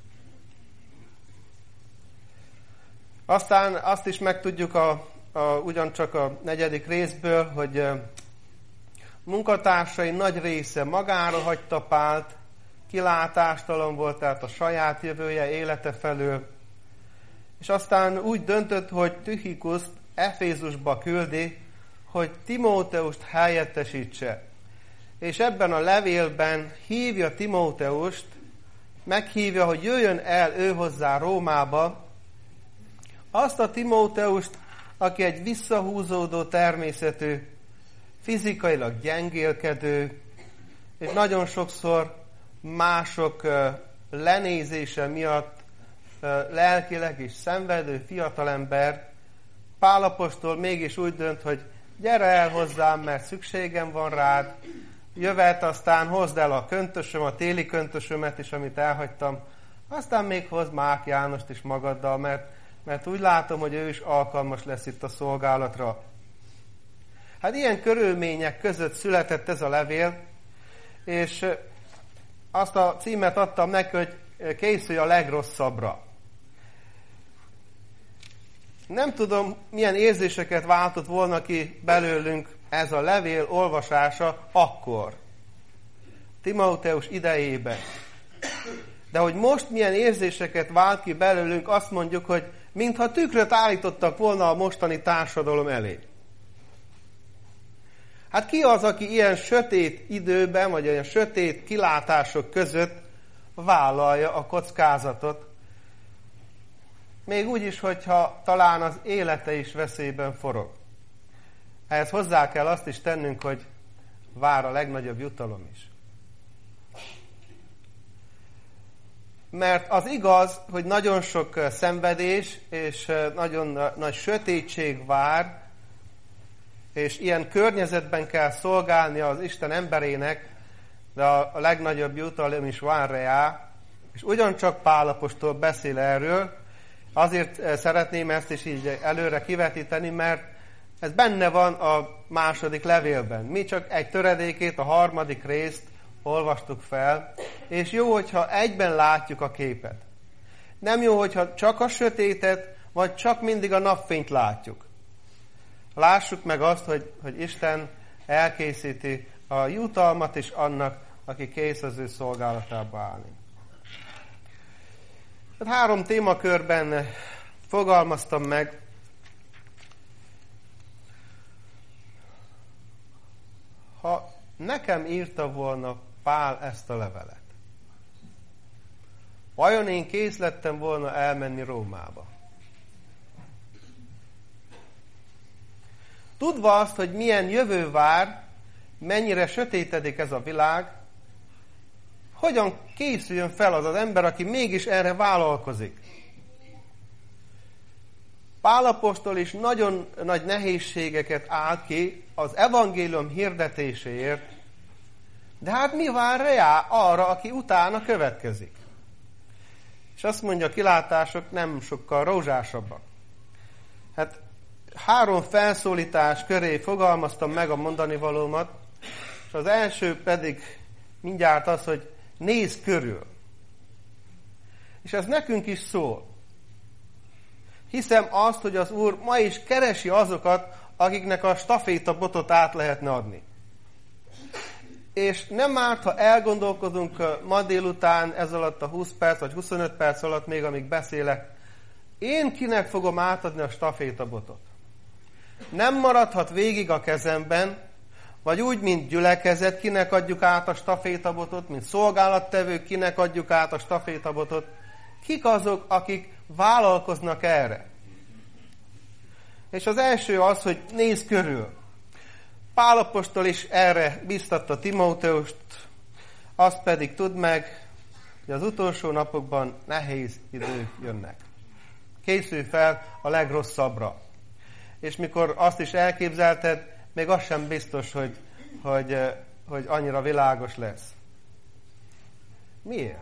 Aztán azt is megtudjuk ugyancsak a 4. részből, hogy munkatársai nagy része magára hagyta Pált, kilátástalan volt, tehát a saját jövője, élete felől, és aztán úgy döntött, hogy Tüchikuszt Efézusba küldi, hogy Timóteust helyettesítse. És ebben a levélben hívja Timóteust, meghívja, hogy jöjjön el ő hozzá Rómába, azt a Timóteust, aki egy visszahúzódó természetű, fizikailag gyengélkedő, és nagyon sokszor mások lenézése miatt lelkileg is szenvedő fiatalember, Pál apostol mégis úgy dönt, hogy gyere el hozzám, mert szükségem van rád, jövet, aztán hozd el a köntösöm, a téli köntösömet is, amit elhagytam, aztán még hozd Mák Jánost is magaddal, mert úgy látom, hogy ő is alkalmas lesz itt a szolgálatra. Hát ilyen körülmények között született ez a levél, és azt a címet adtam neki, hogy készülj a legrosszabbra. Nem tudom, milyen érzéseket váltott volna ki belőlünk ez a levél olvasása akkor, Timóteus idejében. De hogy most milyen érzéseket vált ki belőlünk, azt mondjuk, hogy mintha tükröt állítottak volna a mostani társadalom elé. Hát ki az, aki ilyen sötét időben, vagy olyan sötét kilátások között vállalja a kockázatot? Még úgy is, hogyha talán az élete is veszélyben forog. Ehhez hozzá kell azt is tennünk, hogy vár a legnagyobb jutalom is. Mert az igaz, hogy nagyon sok szenvedés és nagyon nagy sötétség vár, és ilyen környezetben kell szolgálnia az Isten emberének, de a legnagyobb jutalom is vár rá, és ugyancsak Pál apostol beszél erről, azért szeretném ezt is így előre kivetíteni, mert ez benne van a második levélben. Mi csak egy töredékét, a 3. részt olvastuk fel, és jó, hogyha egyben látjuk a képet. Nem jó, hogyha csak a sötétet, vagy csak mindig a napfényt látjuk. Lássuk meg azt, hogy Isten elkészíti a jutalmat is annak, aki kész az ő szolgálatába állni. 3 témakörben fogalmaztam meg. Ha nekem írta volna Pál ezt a levelet, vajon én kész lettem volna elmenni Rómába? Tudva azt, hogy milyen jövő vár, mennyire sötétedik ez a világ, hogyan készüljön fel az az ember, aki mégis erre vállalkozik? Pál apostol is nagyon nagy nehézségeket állt ki az evangélium hirdetéséért, de hát mi vár rá arra, aki utána következik? És azt mondja, a kilátások nem sokkal rózsásabbak. Hát 3 felszólítás köré fogalmaztam meg a mondani valómat, és az első pedig mindjárt az, hogy nézz körül. És ez nekünk is szól. Hiszem azt, hogy az Úr ma is keresi azokat, akiknek a stafétabotot át lehetne adni. És nem árt, ha elgondolkozunk ma délután ez alatt a 20 perc, vagy 25 perc alatt még, amíg beszélek, én kinek fogom átadni a stafétabotot? Nem maradhat végig a kezemben, vagy úgy, mint gyülekezet, kinek adjuk át a stafétabotot, mint szolgálattevők, kinek adjuk át a stafétabotot. Kik azok, akik vállalkoznak erre? És az első az, hogy nézz körül. Pál apostol is erre biztatta Timóteust, azt pedig tudd meg, hogy az utolsó napokban nehéz idők jönnek. Készülj fel a legrosszabbra. És mikor azt is elképzelted, még az sem biztos, hogy annyira világos lesz. Miért?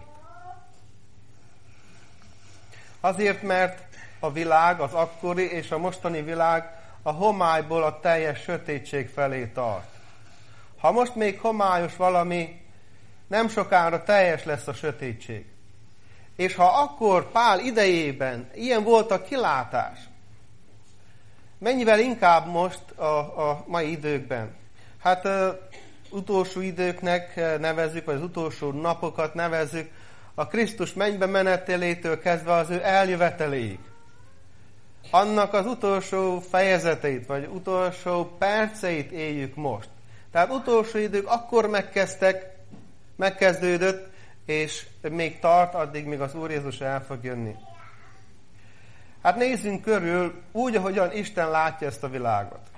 Azért, mert a világ, az akkori és a mostani világ a homályból a teljes sötétség felé tart. Ha most még homályos valami, nem sokára teljes lesz a sötétség. És ha akkor Pál idejében ilyen volt a kilátás, mennyivel inkább most a mai időkben? Hát utolsó időknek nevezzük, vagy az utolsó napokat nevezzük, a Krisztus mennybe menetelétől kezdve az ő eljöveteléig. Annak az utolsó fejezeteit, vagy utolsó perceit éljük most. Tehát utolsó idők akkor megkezdődött, és még tart addig, míg az Úr Jézus el fog jönni. Hát nézzünk körül úgy, ahogyan Isten látja ezt a világot.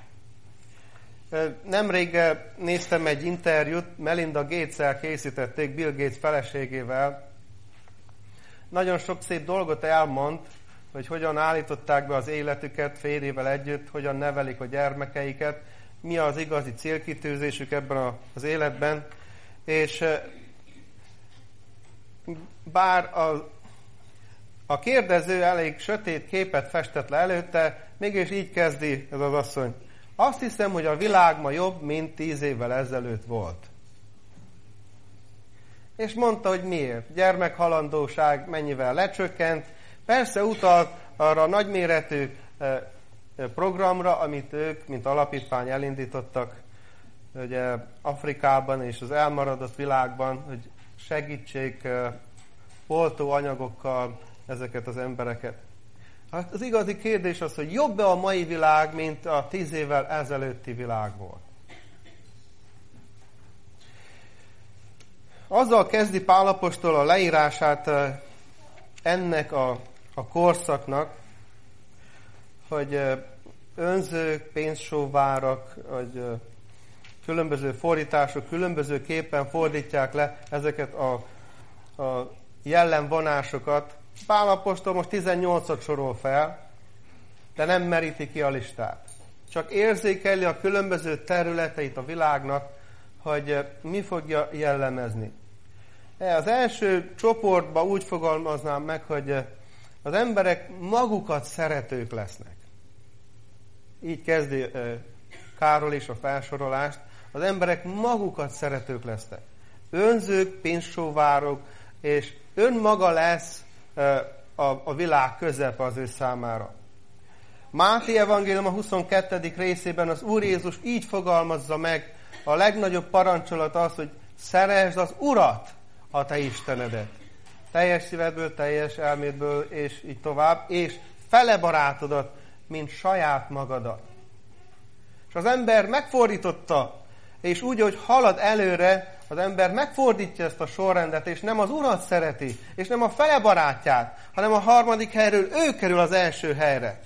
Nemrég néztem egy interjút, Melinda Gates-el készítették, Bill Gates feleségével. Nagyon sok szép dolgot elmond, hogy hogyan állították be az életüket férjével együtt, hogyan nevelik a gyermekeiket, mi az igazi célkitűzésük ebben az életben. És bár a kérdező elég sötét képet festett le előtte, mégis így kezdi ez az asszony. Azt hiszem, hogy a világ ma jobb, mint 10 évvel ezelőtt volt. És mondta, hogy miért. Gyermekhalandóság mennyivel lecsökkent. Persze utalt arra a nagyméretű programra, amit ők, mint alapítvány elindítottak ugye, Afrikában és az elmaradott világban, hogy segítsék oltóanyagokkal ezeket az embereket. Hát az igazi kérdés az, hogy jobb-e a mai világ, mint a 10 évvel ezelőtti világ volt. Azzal kezdi Pál apostol a leírását ennek a korszaknak, hogy önzők, pénzsóvárak, vagy különböző fordítások különbözőképpen fordítják le ezeket a jellemvonásokat. Pál apostol most 18-at sorol fel, de nem meríti ki a listát. Csak érzékeli a különböző területeit a világnak, hogy mi fogja jellemezni. Az első csoportban úgy fogalmaznám meg, hogy az emberek magukat szeretők lesznek. Így kezdi Károly is a felsorolást. Az emberek magukat szeretők lesznek. Önzők, pénzsóvárok, és önmaga lesz a világ közepe az ő számára. Máté evangélium a 22. részében az Úr Jézus így fogalmazza meg, a legnagyobb parancsolat az, hogy szeresd az Urat, a te Istenedet. Teljes szívedből, teljes elmédből, és így tovább, és fele barátodat, mint saját magadat. És az ember megfordította, és úgy, hogy halad előre, az ember megfordítja ezt a sorrendet, és nem az Urat szereti, és nem a fele barátját, hanem a harmadik helyről ő kerül az első helyre.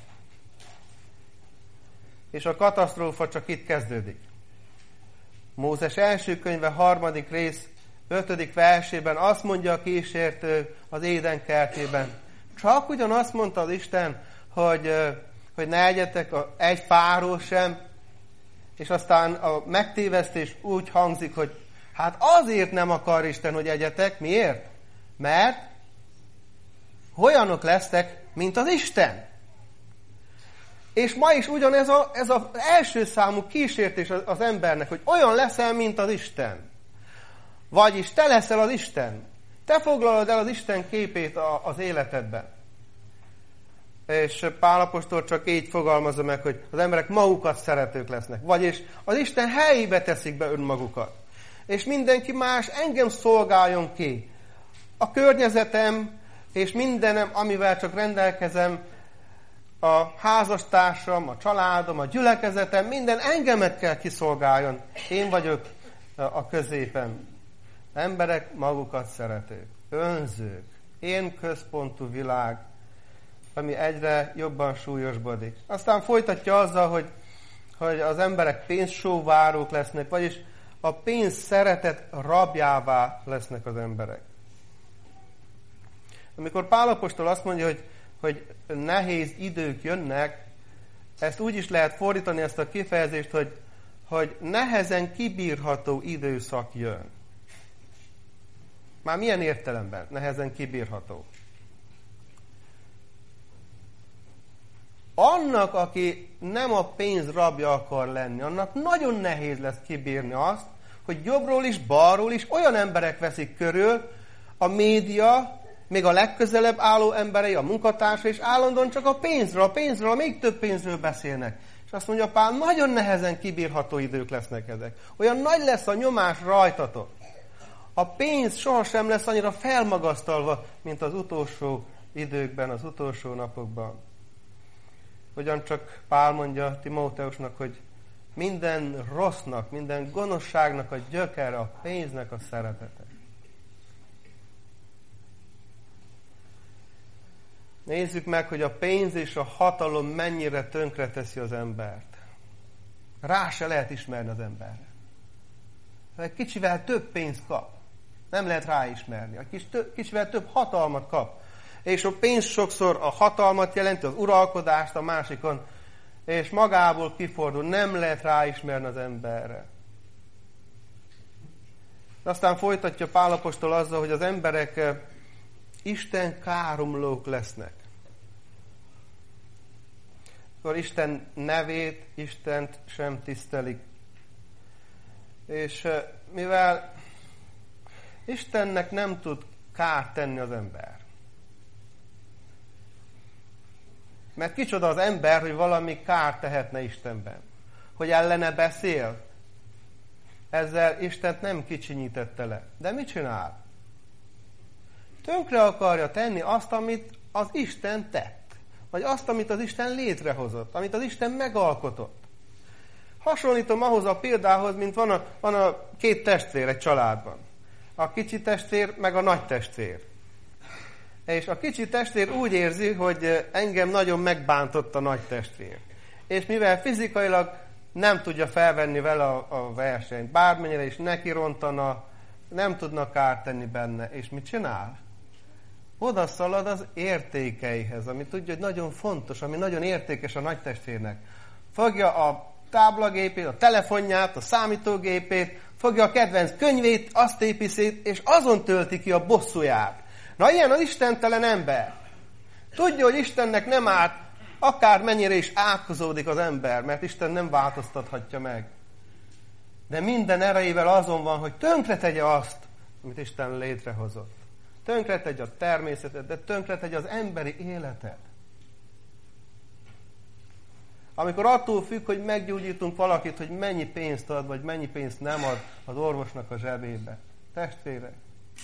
És a katasztrófa csak itt kezdődik. Mózes első könyve 3. rész 5. versében azt mondja a kísértő az Éden kertjében. Csak ugyanazt mondta az Isten, hogy ne egyetek egy fáról sem, és aztán a megtévesztés úgy hangzik, hogy hát azért nem akar Isten, hogy egyetek. Miért? Mert olyanok lesztek, mint az Isten. És ma is ugyanez az első számú kísértés az embernek, hogy olyan leszel, mint az Isten. Vagyis te leszel az Isten. Te foglalod el az Isten képét az életedben. És Pál apostol csak így fogalmazza meg, hogy az emberek magukat szeretők lesznek. Vagyis az Isten helyébe teszik be önmagukat. És mindenki más engem szolgáljon ki. A környezetem és mindenem, amivel csak rendelkezem, a házastársam, a családom, a gyülekezetem, minden engemet kell kiszolgáljon. Én vagyok a középen. Emberek magukat szeretők, önzők, én központú világ, ami egyre jobban súlyosbodik. Aztán folytatja azzal, hogy az emberek pénzsóvárók lesznek, vagyis a pénz szeretet rabjává lesznek az emberek. Amikor Pál apostol azt mondja, hogy nehéz idők jönnek, ezt úgy is lehet fordítani, ezt a kifejezést, hogy nehezen kibírható időszak jön. Már milyen értelemben? Nehezen kibírható. Annak, aki nem a pénz rabja akar lenni, annak nagyon nehéz lesz kibírni azt, hogy jobbról is, balról is olyan emberek veszik körül, a média, még a legközelebb álló emberei, a munkatársai, és állandóan csak a pénzről, még több pénzről beszélnek. És azt mondja Pál, nagyon nehezen kibírható idők lesznek ezek. Olyan nagy lesz a nyomás rajtatok. A pénz sohasem lesz annyira felmagasztalva, mint az utolsó időkben, az utolsó napokban. Ugyancsak Pál mondja Timóteusnak, hogy minden rossznak, minden gonoszságnak a gyökere, a pénznek a szeretete. Nézzük meg, hogy a pénz és a hatalom mennyire tönkreteszi az embert. Rá se lehet ismerni az emberre. Egy kicsivel több pénzt kap. Nem lehet ráismerni. Kicsivel több hatalmat kap. És a pénz sokszor a hatalmat jelenti, az uralkodást a másikon, és magából kifordul. Nem lehet ráismerni az emberre. Aztán folytatja Pál apostol azzal, hogy az emberek Isten káromlók lesznek. Akkor Isten nevét, Istent sem tisztelik. És mivel Istennek nem tud kárt tenni az ember. Mert kicsoda az ember, hogy valami kárt tehetne Istenben. Hogy ellene beszél. Ezzel Istent nem kicsinyítette le. De mit csinál? Tönkre akarja tenni azt, amit az Isten tett. Vagy azt, amit az Isten létrehozott. Amit az Isten megalkotott. Hasonlítom ahhoz a példához, mint van a két testvér egy családban. A kicsi testvér, meg a nagy testvér. És a kicsi testvér úgy érzi, hogy engem nagyon megbántott a nagy testvér. És mivel fizikailag nem tudja felvenni vele a versenyt, bármennyire is neki rontana, nem tudna kárt tenni benne. És mit csinál? Oda szalad az értékeihez, ami tudja, hogy nagyon fontos, ami nagyon értékes a nagy testvérnek. Fogja a táblagépét, a telefonját, a számítógépét, fogja a kedvenc könyvét, azt tépi szét, és azon tölti ki a bosszúját. Na ilyen az istentelen ember. Tudja, hogy Istennek nem árt, akár mennyire is átkozódik az ember, mert Isten nem változtathatja meg. De minden erejével azon van, hogy tönkretegye azt, amit Isten létrehozott. Tönkretegye a természetet, de tönkretegye az emberi életet. Amikor attól függ, hogy meggyógyítunk valakit, hogy mennyi pénzt ad, vagy mennyi pénzt nem ad az orvosnak a zsebébe. Testvérek.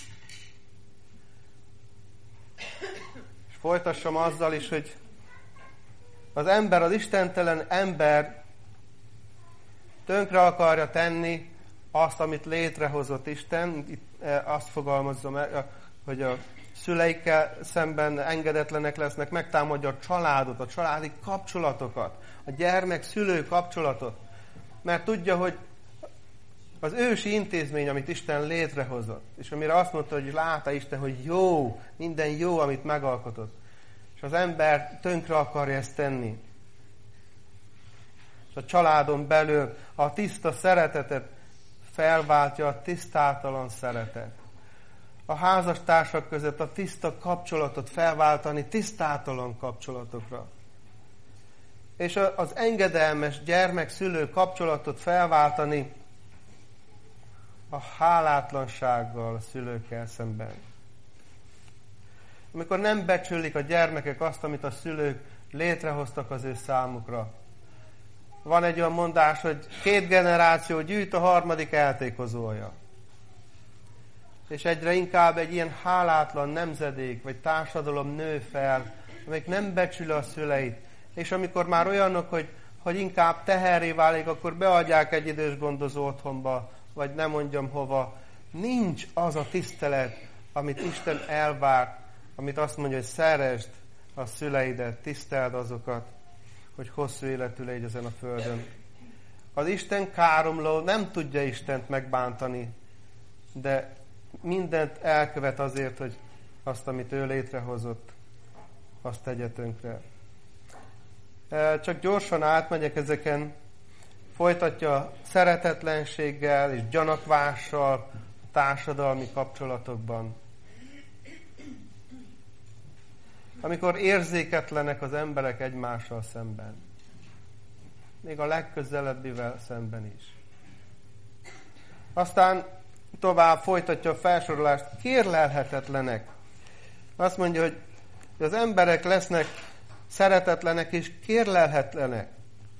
És folytassam azzal is, hogy az ember, az istentelen ember tönkre akarja tenni azt, amit létrehozott Isten. Itt azt fogalmazza meg, hogy a szüleikkel szemben engedetlenek lesznek, megtámadja a családot, a családi kapcsolatokat, a gyermek-szülő kapcsolatot. Mert tudja, hogy az ősi intézmény, amit Isten létrehozott, és amire azt mondta, hogy látta Isten, hogy jó, minden jó, amit megalkotott. És az ember tönkre akarja ezt tenni. És a családon belül a tiszta szeretetet felváltja a tisztátalan szeretet. A házastársak között a tiszta kapcsolatot felváltani tisztátalan kapcsolatokra. És az engedelmes gyermek-szülő kapcsolatot felváltani a hálátlansággal a szülőkkel szemben. Amikor nem becsülik a gyermekek azt, amit a szülők létrehoztak az ő számukra. Van egy olyan mondás, hogy 2 generáció gyűjt, a 3. eltékozolja. És egyre inkább egy ilyen hálátlan nemzedék, vagy társadalom nő fel, amelyik nem becsül a szüleit. És amikor már olyanok, hogy inkább teherré válik, akkor beadják egy idős gondozó otthonba, vagy nem mondjam hova. Nincs az a tisztelet, amit Isten elvár, amit azt mondja, hogy szeresd a szüleidet, tiszteld azokat, hogy hosszú életű légy ezen a földön. Az Isten káromló nem tudja Istent megbántani, de mindent elkövet azért, hogy azt, amit ő létrehozott, azt tegye tönkre. Csak gyorsan átmegyek ezeken, folytatja szeretetlenséggel és gyanakvással a társadalmi kapcsolatokban. Amikor érzéketlenek az emberek egymással szemben. Még a legközelebbivel szemben is. Aztán tovább folytatja a felsorolást, kérlelhetetlenek. Azt mondja, hogy az emberek lesznek szeretetlenek és kérlelhetlenek.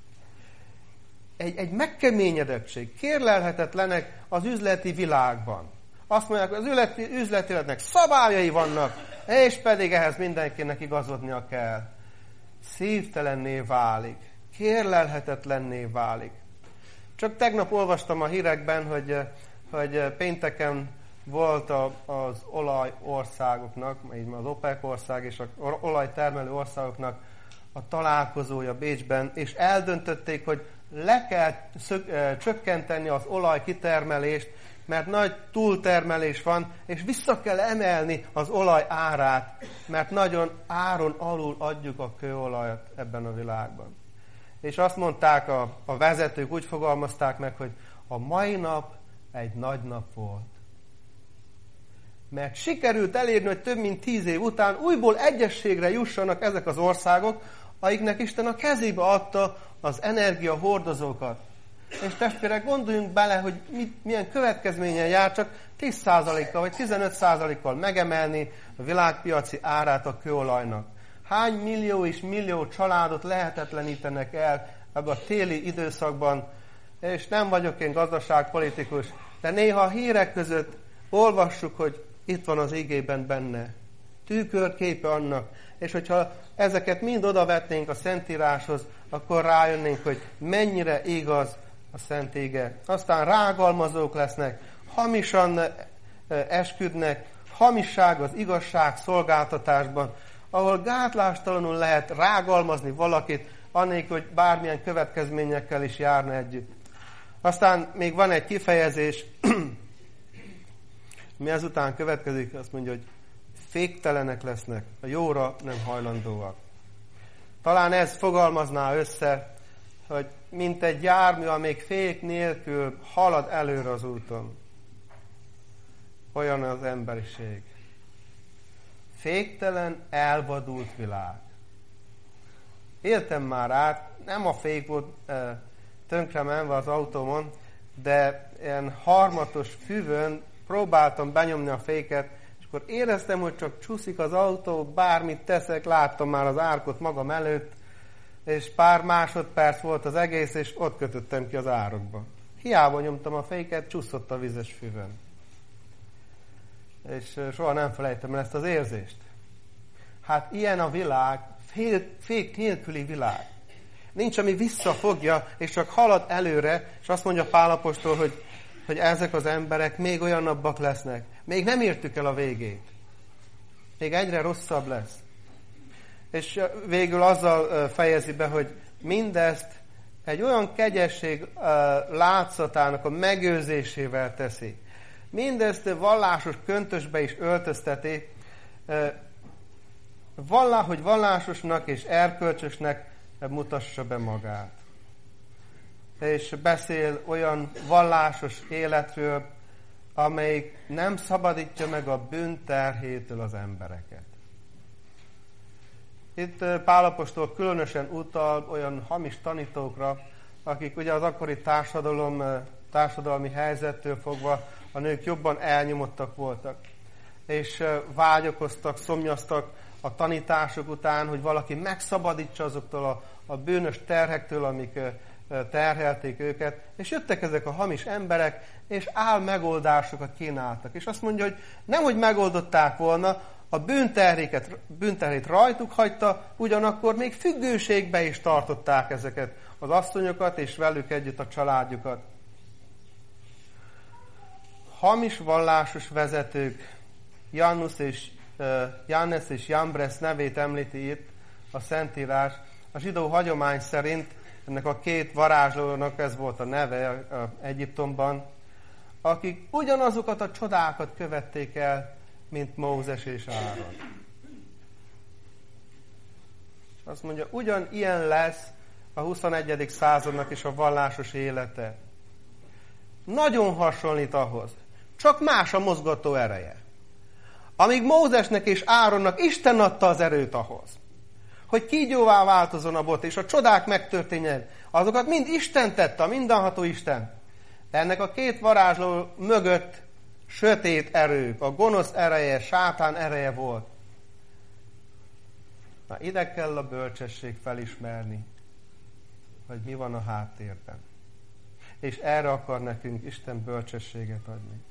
Egy megkeményedettség, kérlelhetetlenek az üzleti világban. Azt mondják, hogy az üzleti életnek szabályai vannak, és pedig ehhez mindenkinek igazodnia kell. Szívtelenné válik, kérlelhetetlenné válik. Csak tegnap olvastam a hírekben, hogy pénteken volt az olajországoknak, az OPEC ország és az olajtermelő országoknak a találkozója Bécsben, és eldöntötték, hogy le kell csökkenteni az olajkitermelést, mert nagy túltermelés van, és vissza kell emelni az olaj árát, mert nagyon áron alul adjuk a kőolajat ebben a világban. És azt mondták a vezetők, úgy fogalmazták meg, hogy a mai nap egy nagy nap volt. Mert sikerült elérni, hogy több mint 10 év után újból egyességre jussanak ezek az országok, akiknek Isten a kezébe adta az energiahordozókat. És testvérek, gondoljunk bele, hogy milyen következményen jár csak 10%-kal vagy 15%-kal megemelni a világpiaci árát a kőolajnak. Hány millió és millió családot lehetetlenítenek el ebben a téli időszakban, és nem vagyok én gazdaságpolitikus, de néha a hírek között olvassuk, hogy itt van az igében benne. Tükörképe annak. És hogyha ezeket mind odavetnénk a Szentíráshoz, akkor rájönnénk, hogy mennyire igaz a Szent Ige. Aztán rágalmazók lesznek, hamisan esküdnek, hamisság az igazság szolgáltatásban, ahol gátlástalanul lehet rágalmazni valakit, annélkül, hogy bármilyen következményekkel is járna együtt. Aztán még van egy kifejezés, mi ezután következik, azt mondja, hogy féktelenek lesznek, a jóra nem hajlandóak. Talán ez fogalmazná össze, hogy mint egy jármű, amíg fék nélkül halad előre az úton. Olyan az emberiség. Féktelen, elvadult világ. Éltem már át, nem a fék volt tönkre menve az autómon, de ilyen harmatos füvön próbáltam benyomni a féket, és akkor éreztem, hogy csak csúszik az autó, bármit teszek, láttam már az árkot magam előtt, és pár másodperc volt az egész, és ott kötöttem ki az árokba. Hiába nyomtam a féket, csúszott a vizes füvön. És soha nem felejtem el ezt az érzést. Hát ilyen a világ, fék nélküli világ. Nincs, ami visszafogja, és csak halad előre, és azt mondja Pál apostol, hogy ezek az emberek még olyanabbak lesznek. Még nem értük el a végét. Még egyre rosszabb lesz. És végül azzal fejezi be, hogy mindezt egy olyan kegyesség látszatának a megőrzésével teszi. Mindezt vallásos köntösbe is öltözteti, hogy vallásosnak és erkölcsösnek mutassa be magát. És beszél olyan vallásos életről, amelyik nem szabadítja meg a bűn terhétől az embereket. Itt Pál apostol különösen utal olyan hamis tanítókra, akik ugye az akkori társadalmi helyzettől fogva a nők jobban elnyomottak voltak. És vágyakoztak, szomjaztak a tanítások után, hogy valaki megszabadítsa azoktól a bűnös terhektől, amik terhelték őket, és jöttek ezek a hamis emberek, és megoldásokat kínáltak. És azt mondja, hogy nemhogy megoldották volna, a bűnterhét rajtuk hagyta, ugyanakkor még függőségbe is tartották ezeket az asszonyokat, és velük együtt a családjukat. Hamis vallásos vezetők, Jannes és Jambres nevét említi itt a Szentírás. A zsidó hagyomány szerint ennek a két varázslónak ez volt a neve Egyiptomban, akik ugyanazokat a csodákat követték el, mint Mózes és Áron. Azt mondja, ugyanilyen lesz a 21. századnak is a vallásos élete. Nagyon hasonlít ahhoz. csak más a mozgató ereje. Amíg Mózesnek és Áronnak Isten adta az erőt ahhoz, hogy kígyóvá változzon a bot, és a csodák megtörténjen, azokat mind Isten tette, a mindenható Isten. De ennek a két varázsló mögött sötét erők, a gonosz ereje, sátán ereje volt. Na, ide kell a bölcsesség felismerni, hogy mi van a háttérben. És erre akar nekünk Isten bölcsességet adni.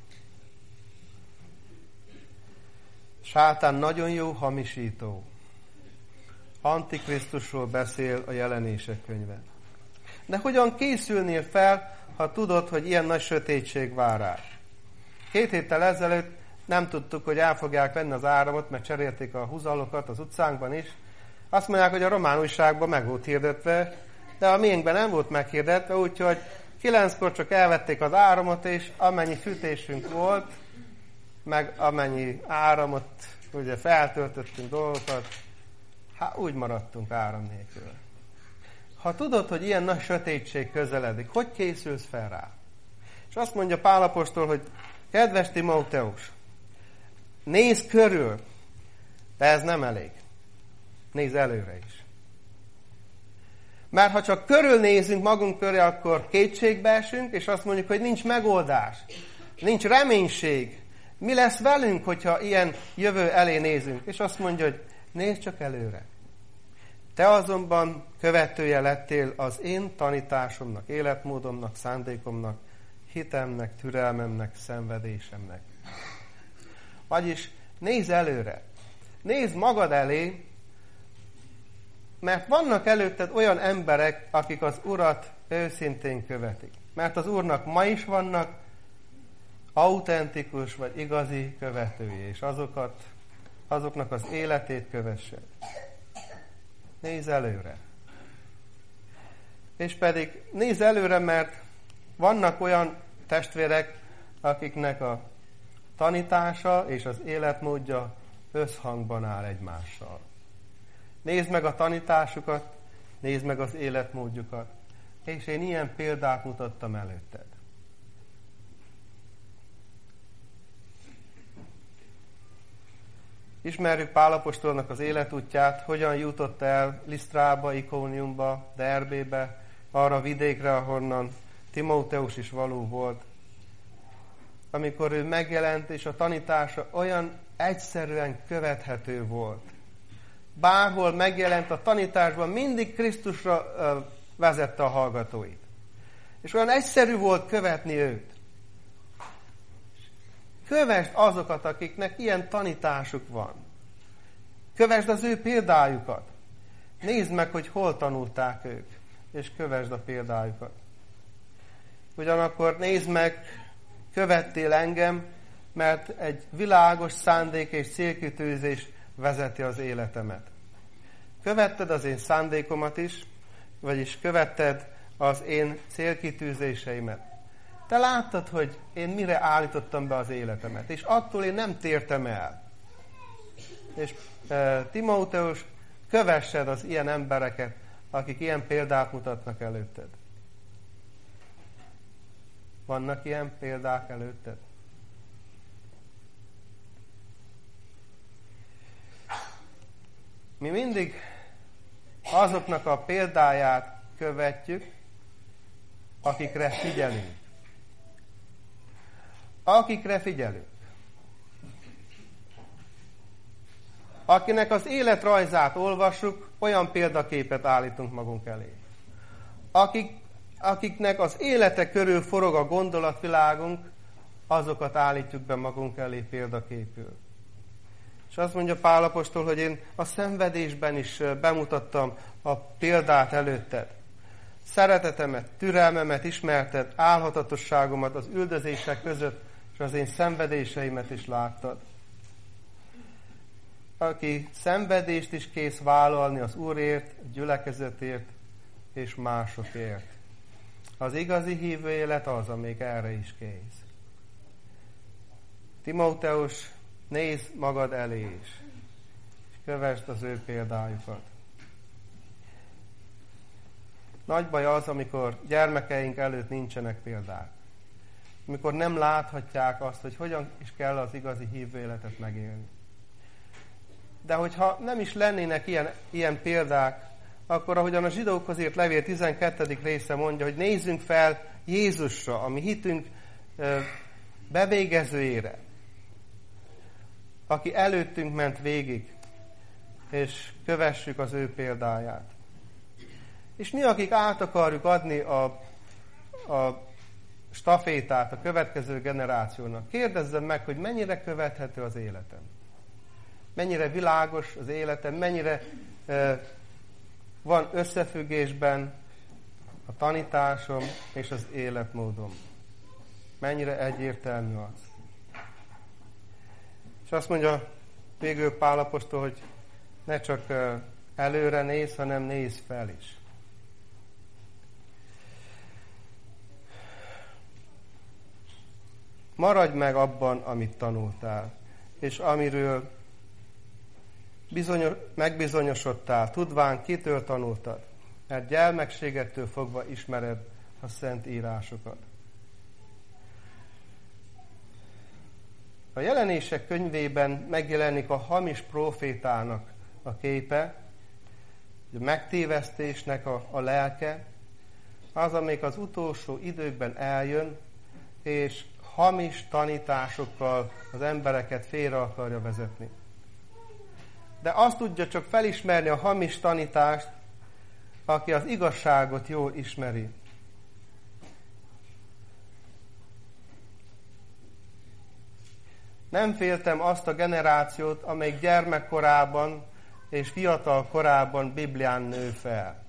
Sátán nagyon jó hamisító. Antikrisztusról beszél a Jelenések könyve. De hogyan készülnél fel, ha tudod, hogy ilyen nagy sötétség vár rá? 2 héttel ezelőtt nem tudtuk, hogy el fogják venni az áramot, mert cserélték a húzalokat az utcánkban is. Azt mondják, hogy a román újságban meg volt hirdetve, de a miénkben nem volt meghirdetve, úgyhogy 9-kor csak elvették az áramot, és amennyi fűtésünk volt, meg amennyi áramot, ugye feltöltöttünk dolgokat, hát úgy maradtunk áram nélkül. Ha tudod, hogy ilyen nagy sötétség közeledik, hogy készülsz fel rá? És azt mondja Pál apostol, hogy kedves Timóteus, nézz körül, de ez nem elég. Nézz előre is. Mert ha csak körülnézünk magunk köré, akkor kétségbe esünk, és azt mondjuk, hogy nincs megoldás, nincs reménység. Mi lesz velünk, hogyha ilyen jövő elé nézünk? És azt mondja, hogy nézz csak előre. Te azonban követője lettél az én tanításomnak, életmódomnak, szándékomnak, hitemnek, türelmemnek, szenvedésemnek. Vagyis nézz előre. Nézz magad elé, mert vannak előtted olyan emberek, akik az Urat őszintén követik. Mert az Úrnak ma is vannak autentikus vagy igazi követői, és azoknak az életét kövessed. Nézz előre. És pedig nézz előre, mert vannak olyan testvérek, akiknek a tanítása és az életmódja összhangban áll egymással. Nézd meg a tanításukat, nézd meg az életmódjukat, és én ilyen példát mutattam előtted. Ismerjük Pál apostolnak az életútját, hogyan jutott el Lisztrába, Ikóniumba, Derbébe, arra a vidékre, ahonnan Timóteus is való volt. Amikor ő megjelent, és a tanítása olyan egyszerűen követhető volt. Bárhol megjelent a tanításban, mindig Krisztusra vezette a hallgatóit. És olyan egyszerű volt követni őt. Kövesd azokat, akiknek ilyen tanításuk van. Kövesd az ő példájukat. Nézd meg, hogy hol tanulták ők, és kövesd a példájukat. Ugyanakkor nézd meg, követtél engem, mert egy világos szándék és célkitűzés vezeti az életemet. Követted az én szándékomat is, vagyis követted az én célkitűzéseimet. Te láttad, hogy én mire állítottam be az életemet, és attól én nem tértem el. És Timóteus, kövessed az ilyen embereket, akik ilyen példát mutatnak előtted. Vannak ilyen példák előtted? Mi mindig azoknak a példáját követjük, akikre figyelünk. Akikre figyelünk. Akinek az életrajzát olvassuk, olyan példaképet állítunk magunk elé. Akiknek az élete körül forog a gondolatvilágunk, azokat állítjuk be magunk elé példaképül. És azt mondja Pál apostol, hogy én a szenvedésben is bemutattam a példát előtted. Szeretetemet, türelmemet ismerted, álhatatosságomat az üldözések között, és az én szenvedéseimet is láttad. Aki szenvedést is kész vállalni az Úrért, a gyülekezetért és másokért. Az igazi hívő élet az, amíg erre is kész. Timóteus, nézz magad elé is, és kövesd az ő példájukat. Nagy baj az, amikor gyermekeink előtt nincsenek példák. amikor nem láthatják azt, hogy hogyan is kell az igazi hívő életet megélni. De hogyha nem is lennének ilyen példák, akkor ahogyan a Zsidókhoz írt levél 12. része mondja, hogy nézzünk fel Jézusra, a mi hitünk bevégezőjére, aki előttünk ment végig, és kövessük az ő példáját. És mi, akik át akarjuk adni a stafétát a következő generációnak, kérdezzem meg, hogy mennyire követhető az életem. Mennyire világos az életem, mennyire van összefüggésben a tanításom és az életmódom. Mennyire egyértelmű az. És azt mondja végül Pál apostol, hogy ne csak előre néz, hanem néz fel is. Maradj meg abban, amit tanultál, és amiről megbizonyosodtál, tudván kitől tanultad, mert gyermekségettől fogva ismered a szent írásokat. A Jelenések könyvében megjelenik a hamis prófétának a képe, a megtévesztésnek a lelke, az, amelyik az utolsó időkben eljön, és hamis tanításokkal az embereket félre akarja vezetni. De azt tudja csak felismerni a hamis tanítást, aki az igazságot jól ismeri. Nem féltem azt a generációt, amelyik gyermekkorában és fiatal korában Biblián nő fel.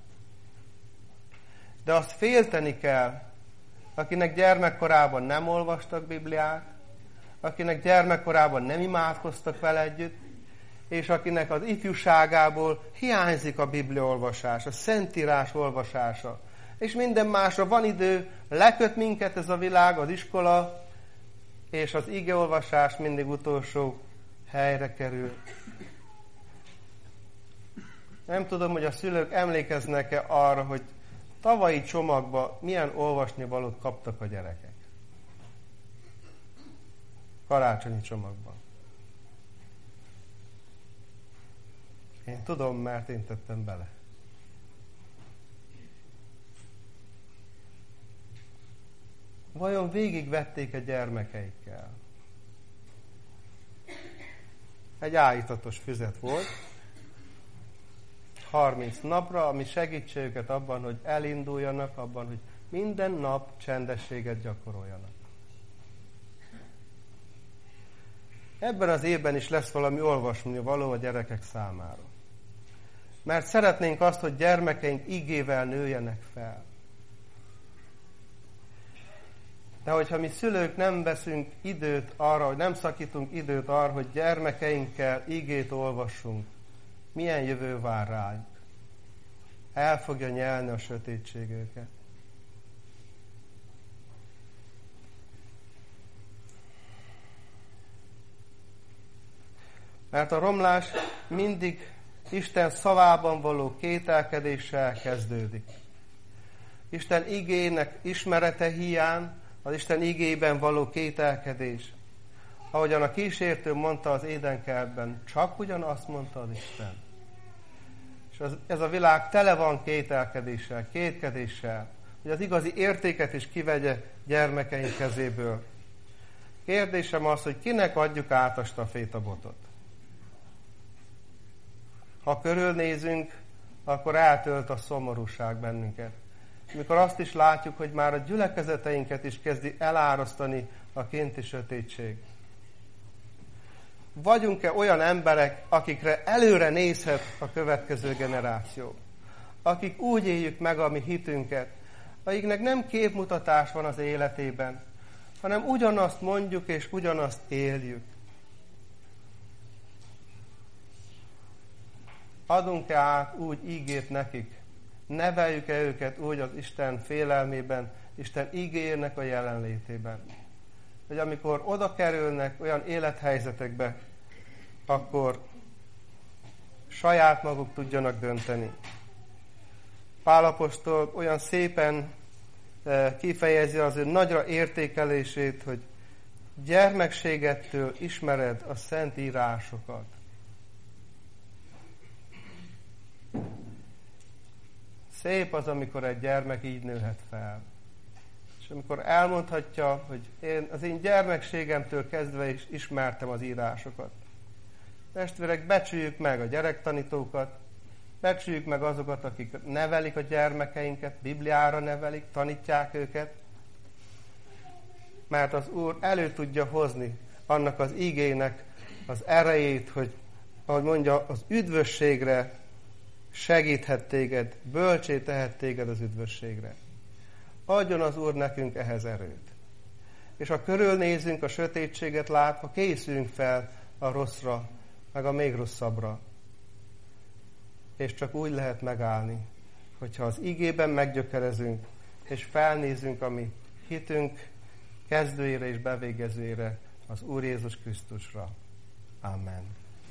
De azt félteni kell, akinek gyermekkorában nem olvastak Bibliát, akinek gyermekkorában nem imádkoztak vele együtt, és akinek az ifjúságából hiányzik a Biblia olvasása, a Szentírás olvasása. És minden másra van idő, leköt minket ez a világ, az iskola, és az igeolvasás mindig utolsó helyre kerül. Nem tudom, hogy a szülők emlékeznek-e arra, hogy tavalyi csomagban milyen olvasnivalót kaptak a gyerekek. Karácsonyi csomagban. Én tudom, mert én tettem bele. Vajon végigvették a gyermekeikkel? Egy állítatos füzet volt, 30 napra, ami segítse őket abban, hogy elinduljanak, abban, hogy minden nap csendességet gyakoroljanak. Ebben az évben is lesz valami olvasni való a gyerekek számára. Mert szeretnénk azt, hogy gyermekeink igével nőjenek fel. De hogyha mi szülők nem veszünk időt arra, hogy nem szakítunk időt arra, hogy gyermekeinkkel igét olvassunk, milyen jövő vár rájuk? El fogja nyelni a sötétség őket. Mert a romlás mindig Isten szavában való kételkedéssel kezdődik. Isten igének ismerete hiány, az Isten igében való kételkedés. Ahogyan a kísértő mondta az édenkertben, csak ugyanazt mondta az Isten. És ez a világ tele van kételkedéssel, kétkedéssel, hogy az igazi értéket is kivegye gyermekeink kezéből. Kérdésem az, hogy kinek adjuk át a stafétabotot. Ha körülnézünk, akkor eltölt a szomorúság bennünket. Amikor azt is látjuk, hogy már a gyülekezeteinket is kezdi elárasztani a kinti sötétség. Vagyunk-e olyan emberek, akikre előre nézhet a következő generáció? Akik úgy éljük meg a mi hitünket, akiknek nem képmutatás van az életében, hanem ugyanazt mondjuk és ugyanazt éljük. Adunk-e át úgy ígét nekik? Neveljük-e őket úgy az Isten félelmében, Isten ígéjének a jelenlétében? Hogy amikor oda kerülnek olyan élethelyzetekbe, akkor saját maguk tudjanak dönteni. Pál apostol olyan szépen kifejezi az ő nagyra értékelését, hogy gyermekségettől ismered a szent írásokat. Szép az, amikor egy gyermek így nőhet fel. És amikor elmondhatja, hogy én az én gyermekségemtől kezdve is ismertem az írásokat. Testvérek, becsüljük meg a gyerektanítókat, becsüljük meg azokat, akik nevelik a gyermekeinket, Bibliára nevelik, tanítják őket, mert az Úr elő tudja hozni annak az igének az erejét, hogy, ahogy mondja, az üdvösségre segíthet téged, bölcsé tehet téged az üdvösségre. Adjon az Úr nekünk ehhez erőt. És ha körülnézünk, a sötétséget látva, készüljünk fel a rosszra, meg a még rosszabbra. És csak úgy lehet megállni, hogyha az igében meggyökerezünk, és felnézünk a mi hitünk kezdőjére és bevégezőjére, az Úr Jézus Krisztusra. Amen.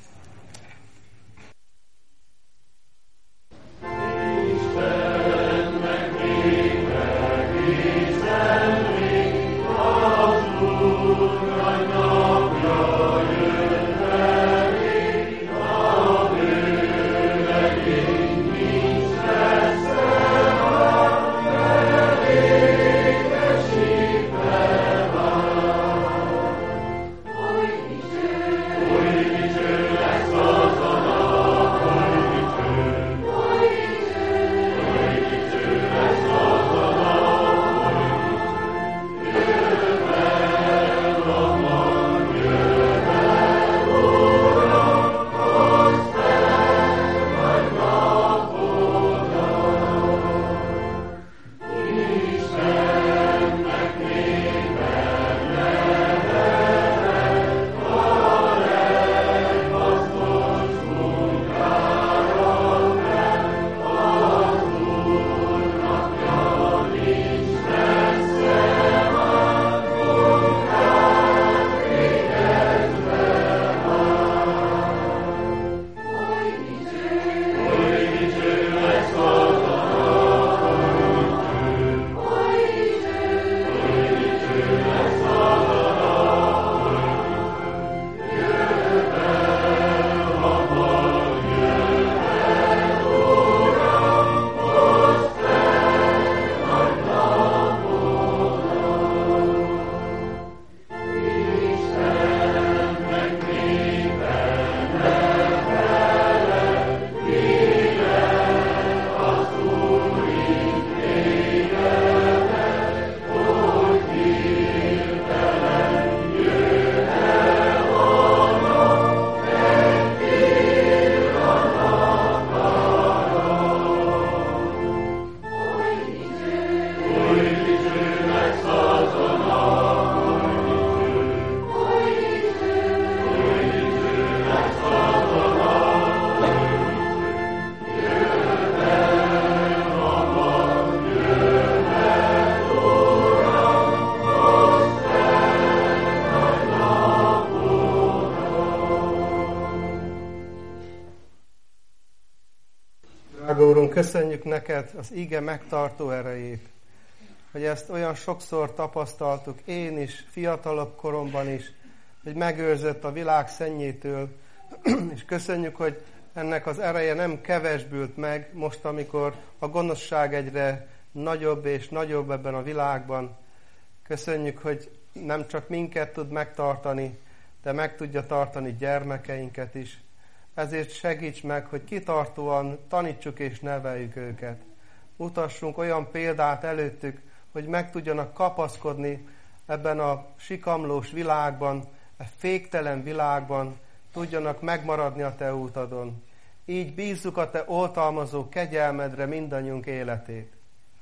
Úrunk, köszönjük neked az ige megtartó erejét, hogy ezt olyan sokszor tapasztaltuk, én is, fiatalabb koromban is, hogy megőrzött a világ szennyétől, és köszönjük, hogy ennek az ereje nem kevesbült meg most, amikor a gonoszság egyre nagyobb és nagyobb ebben a világban. Köszönjük, hogy nem csak minket tud megtartani, de meg tudja tartani gyermekeinket is. Ezért segíts meg, hogy kitartóan tanítsuk és neveljük őket. Mutassunk olyan példát előttük, hogy meg tudjanak kapaszkodni ebben a sikamlós világban, a féktelen világban, tudjanak megmaradni a te útadon. Így bízzuk a te oltalmazó kegyelmedre mindannyiunk életét.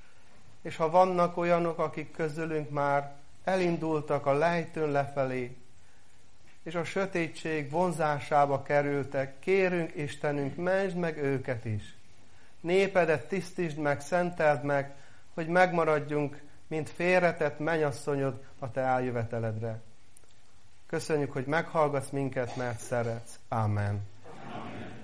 És ha vannak olyanok, akik közülünk már elindultak a lejtőn lefelé, és a sötétség vonzásába kerültek, kérünk Istenünk, mentsd meg őket is. Népedet tisztítsd meg, szenteld meg, hogy megmaradjunk, mint félretett mennyasszonyod a te eljöveteledre. Köszönjük, hogy meghallgatsz minket, mert szeretsz. Ámen.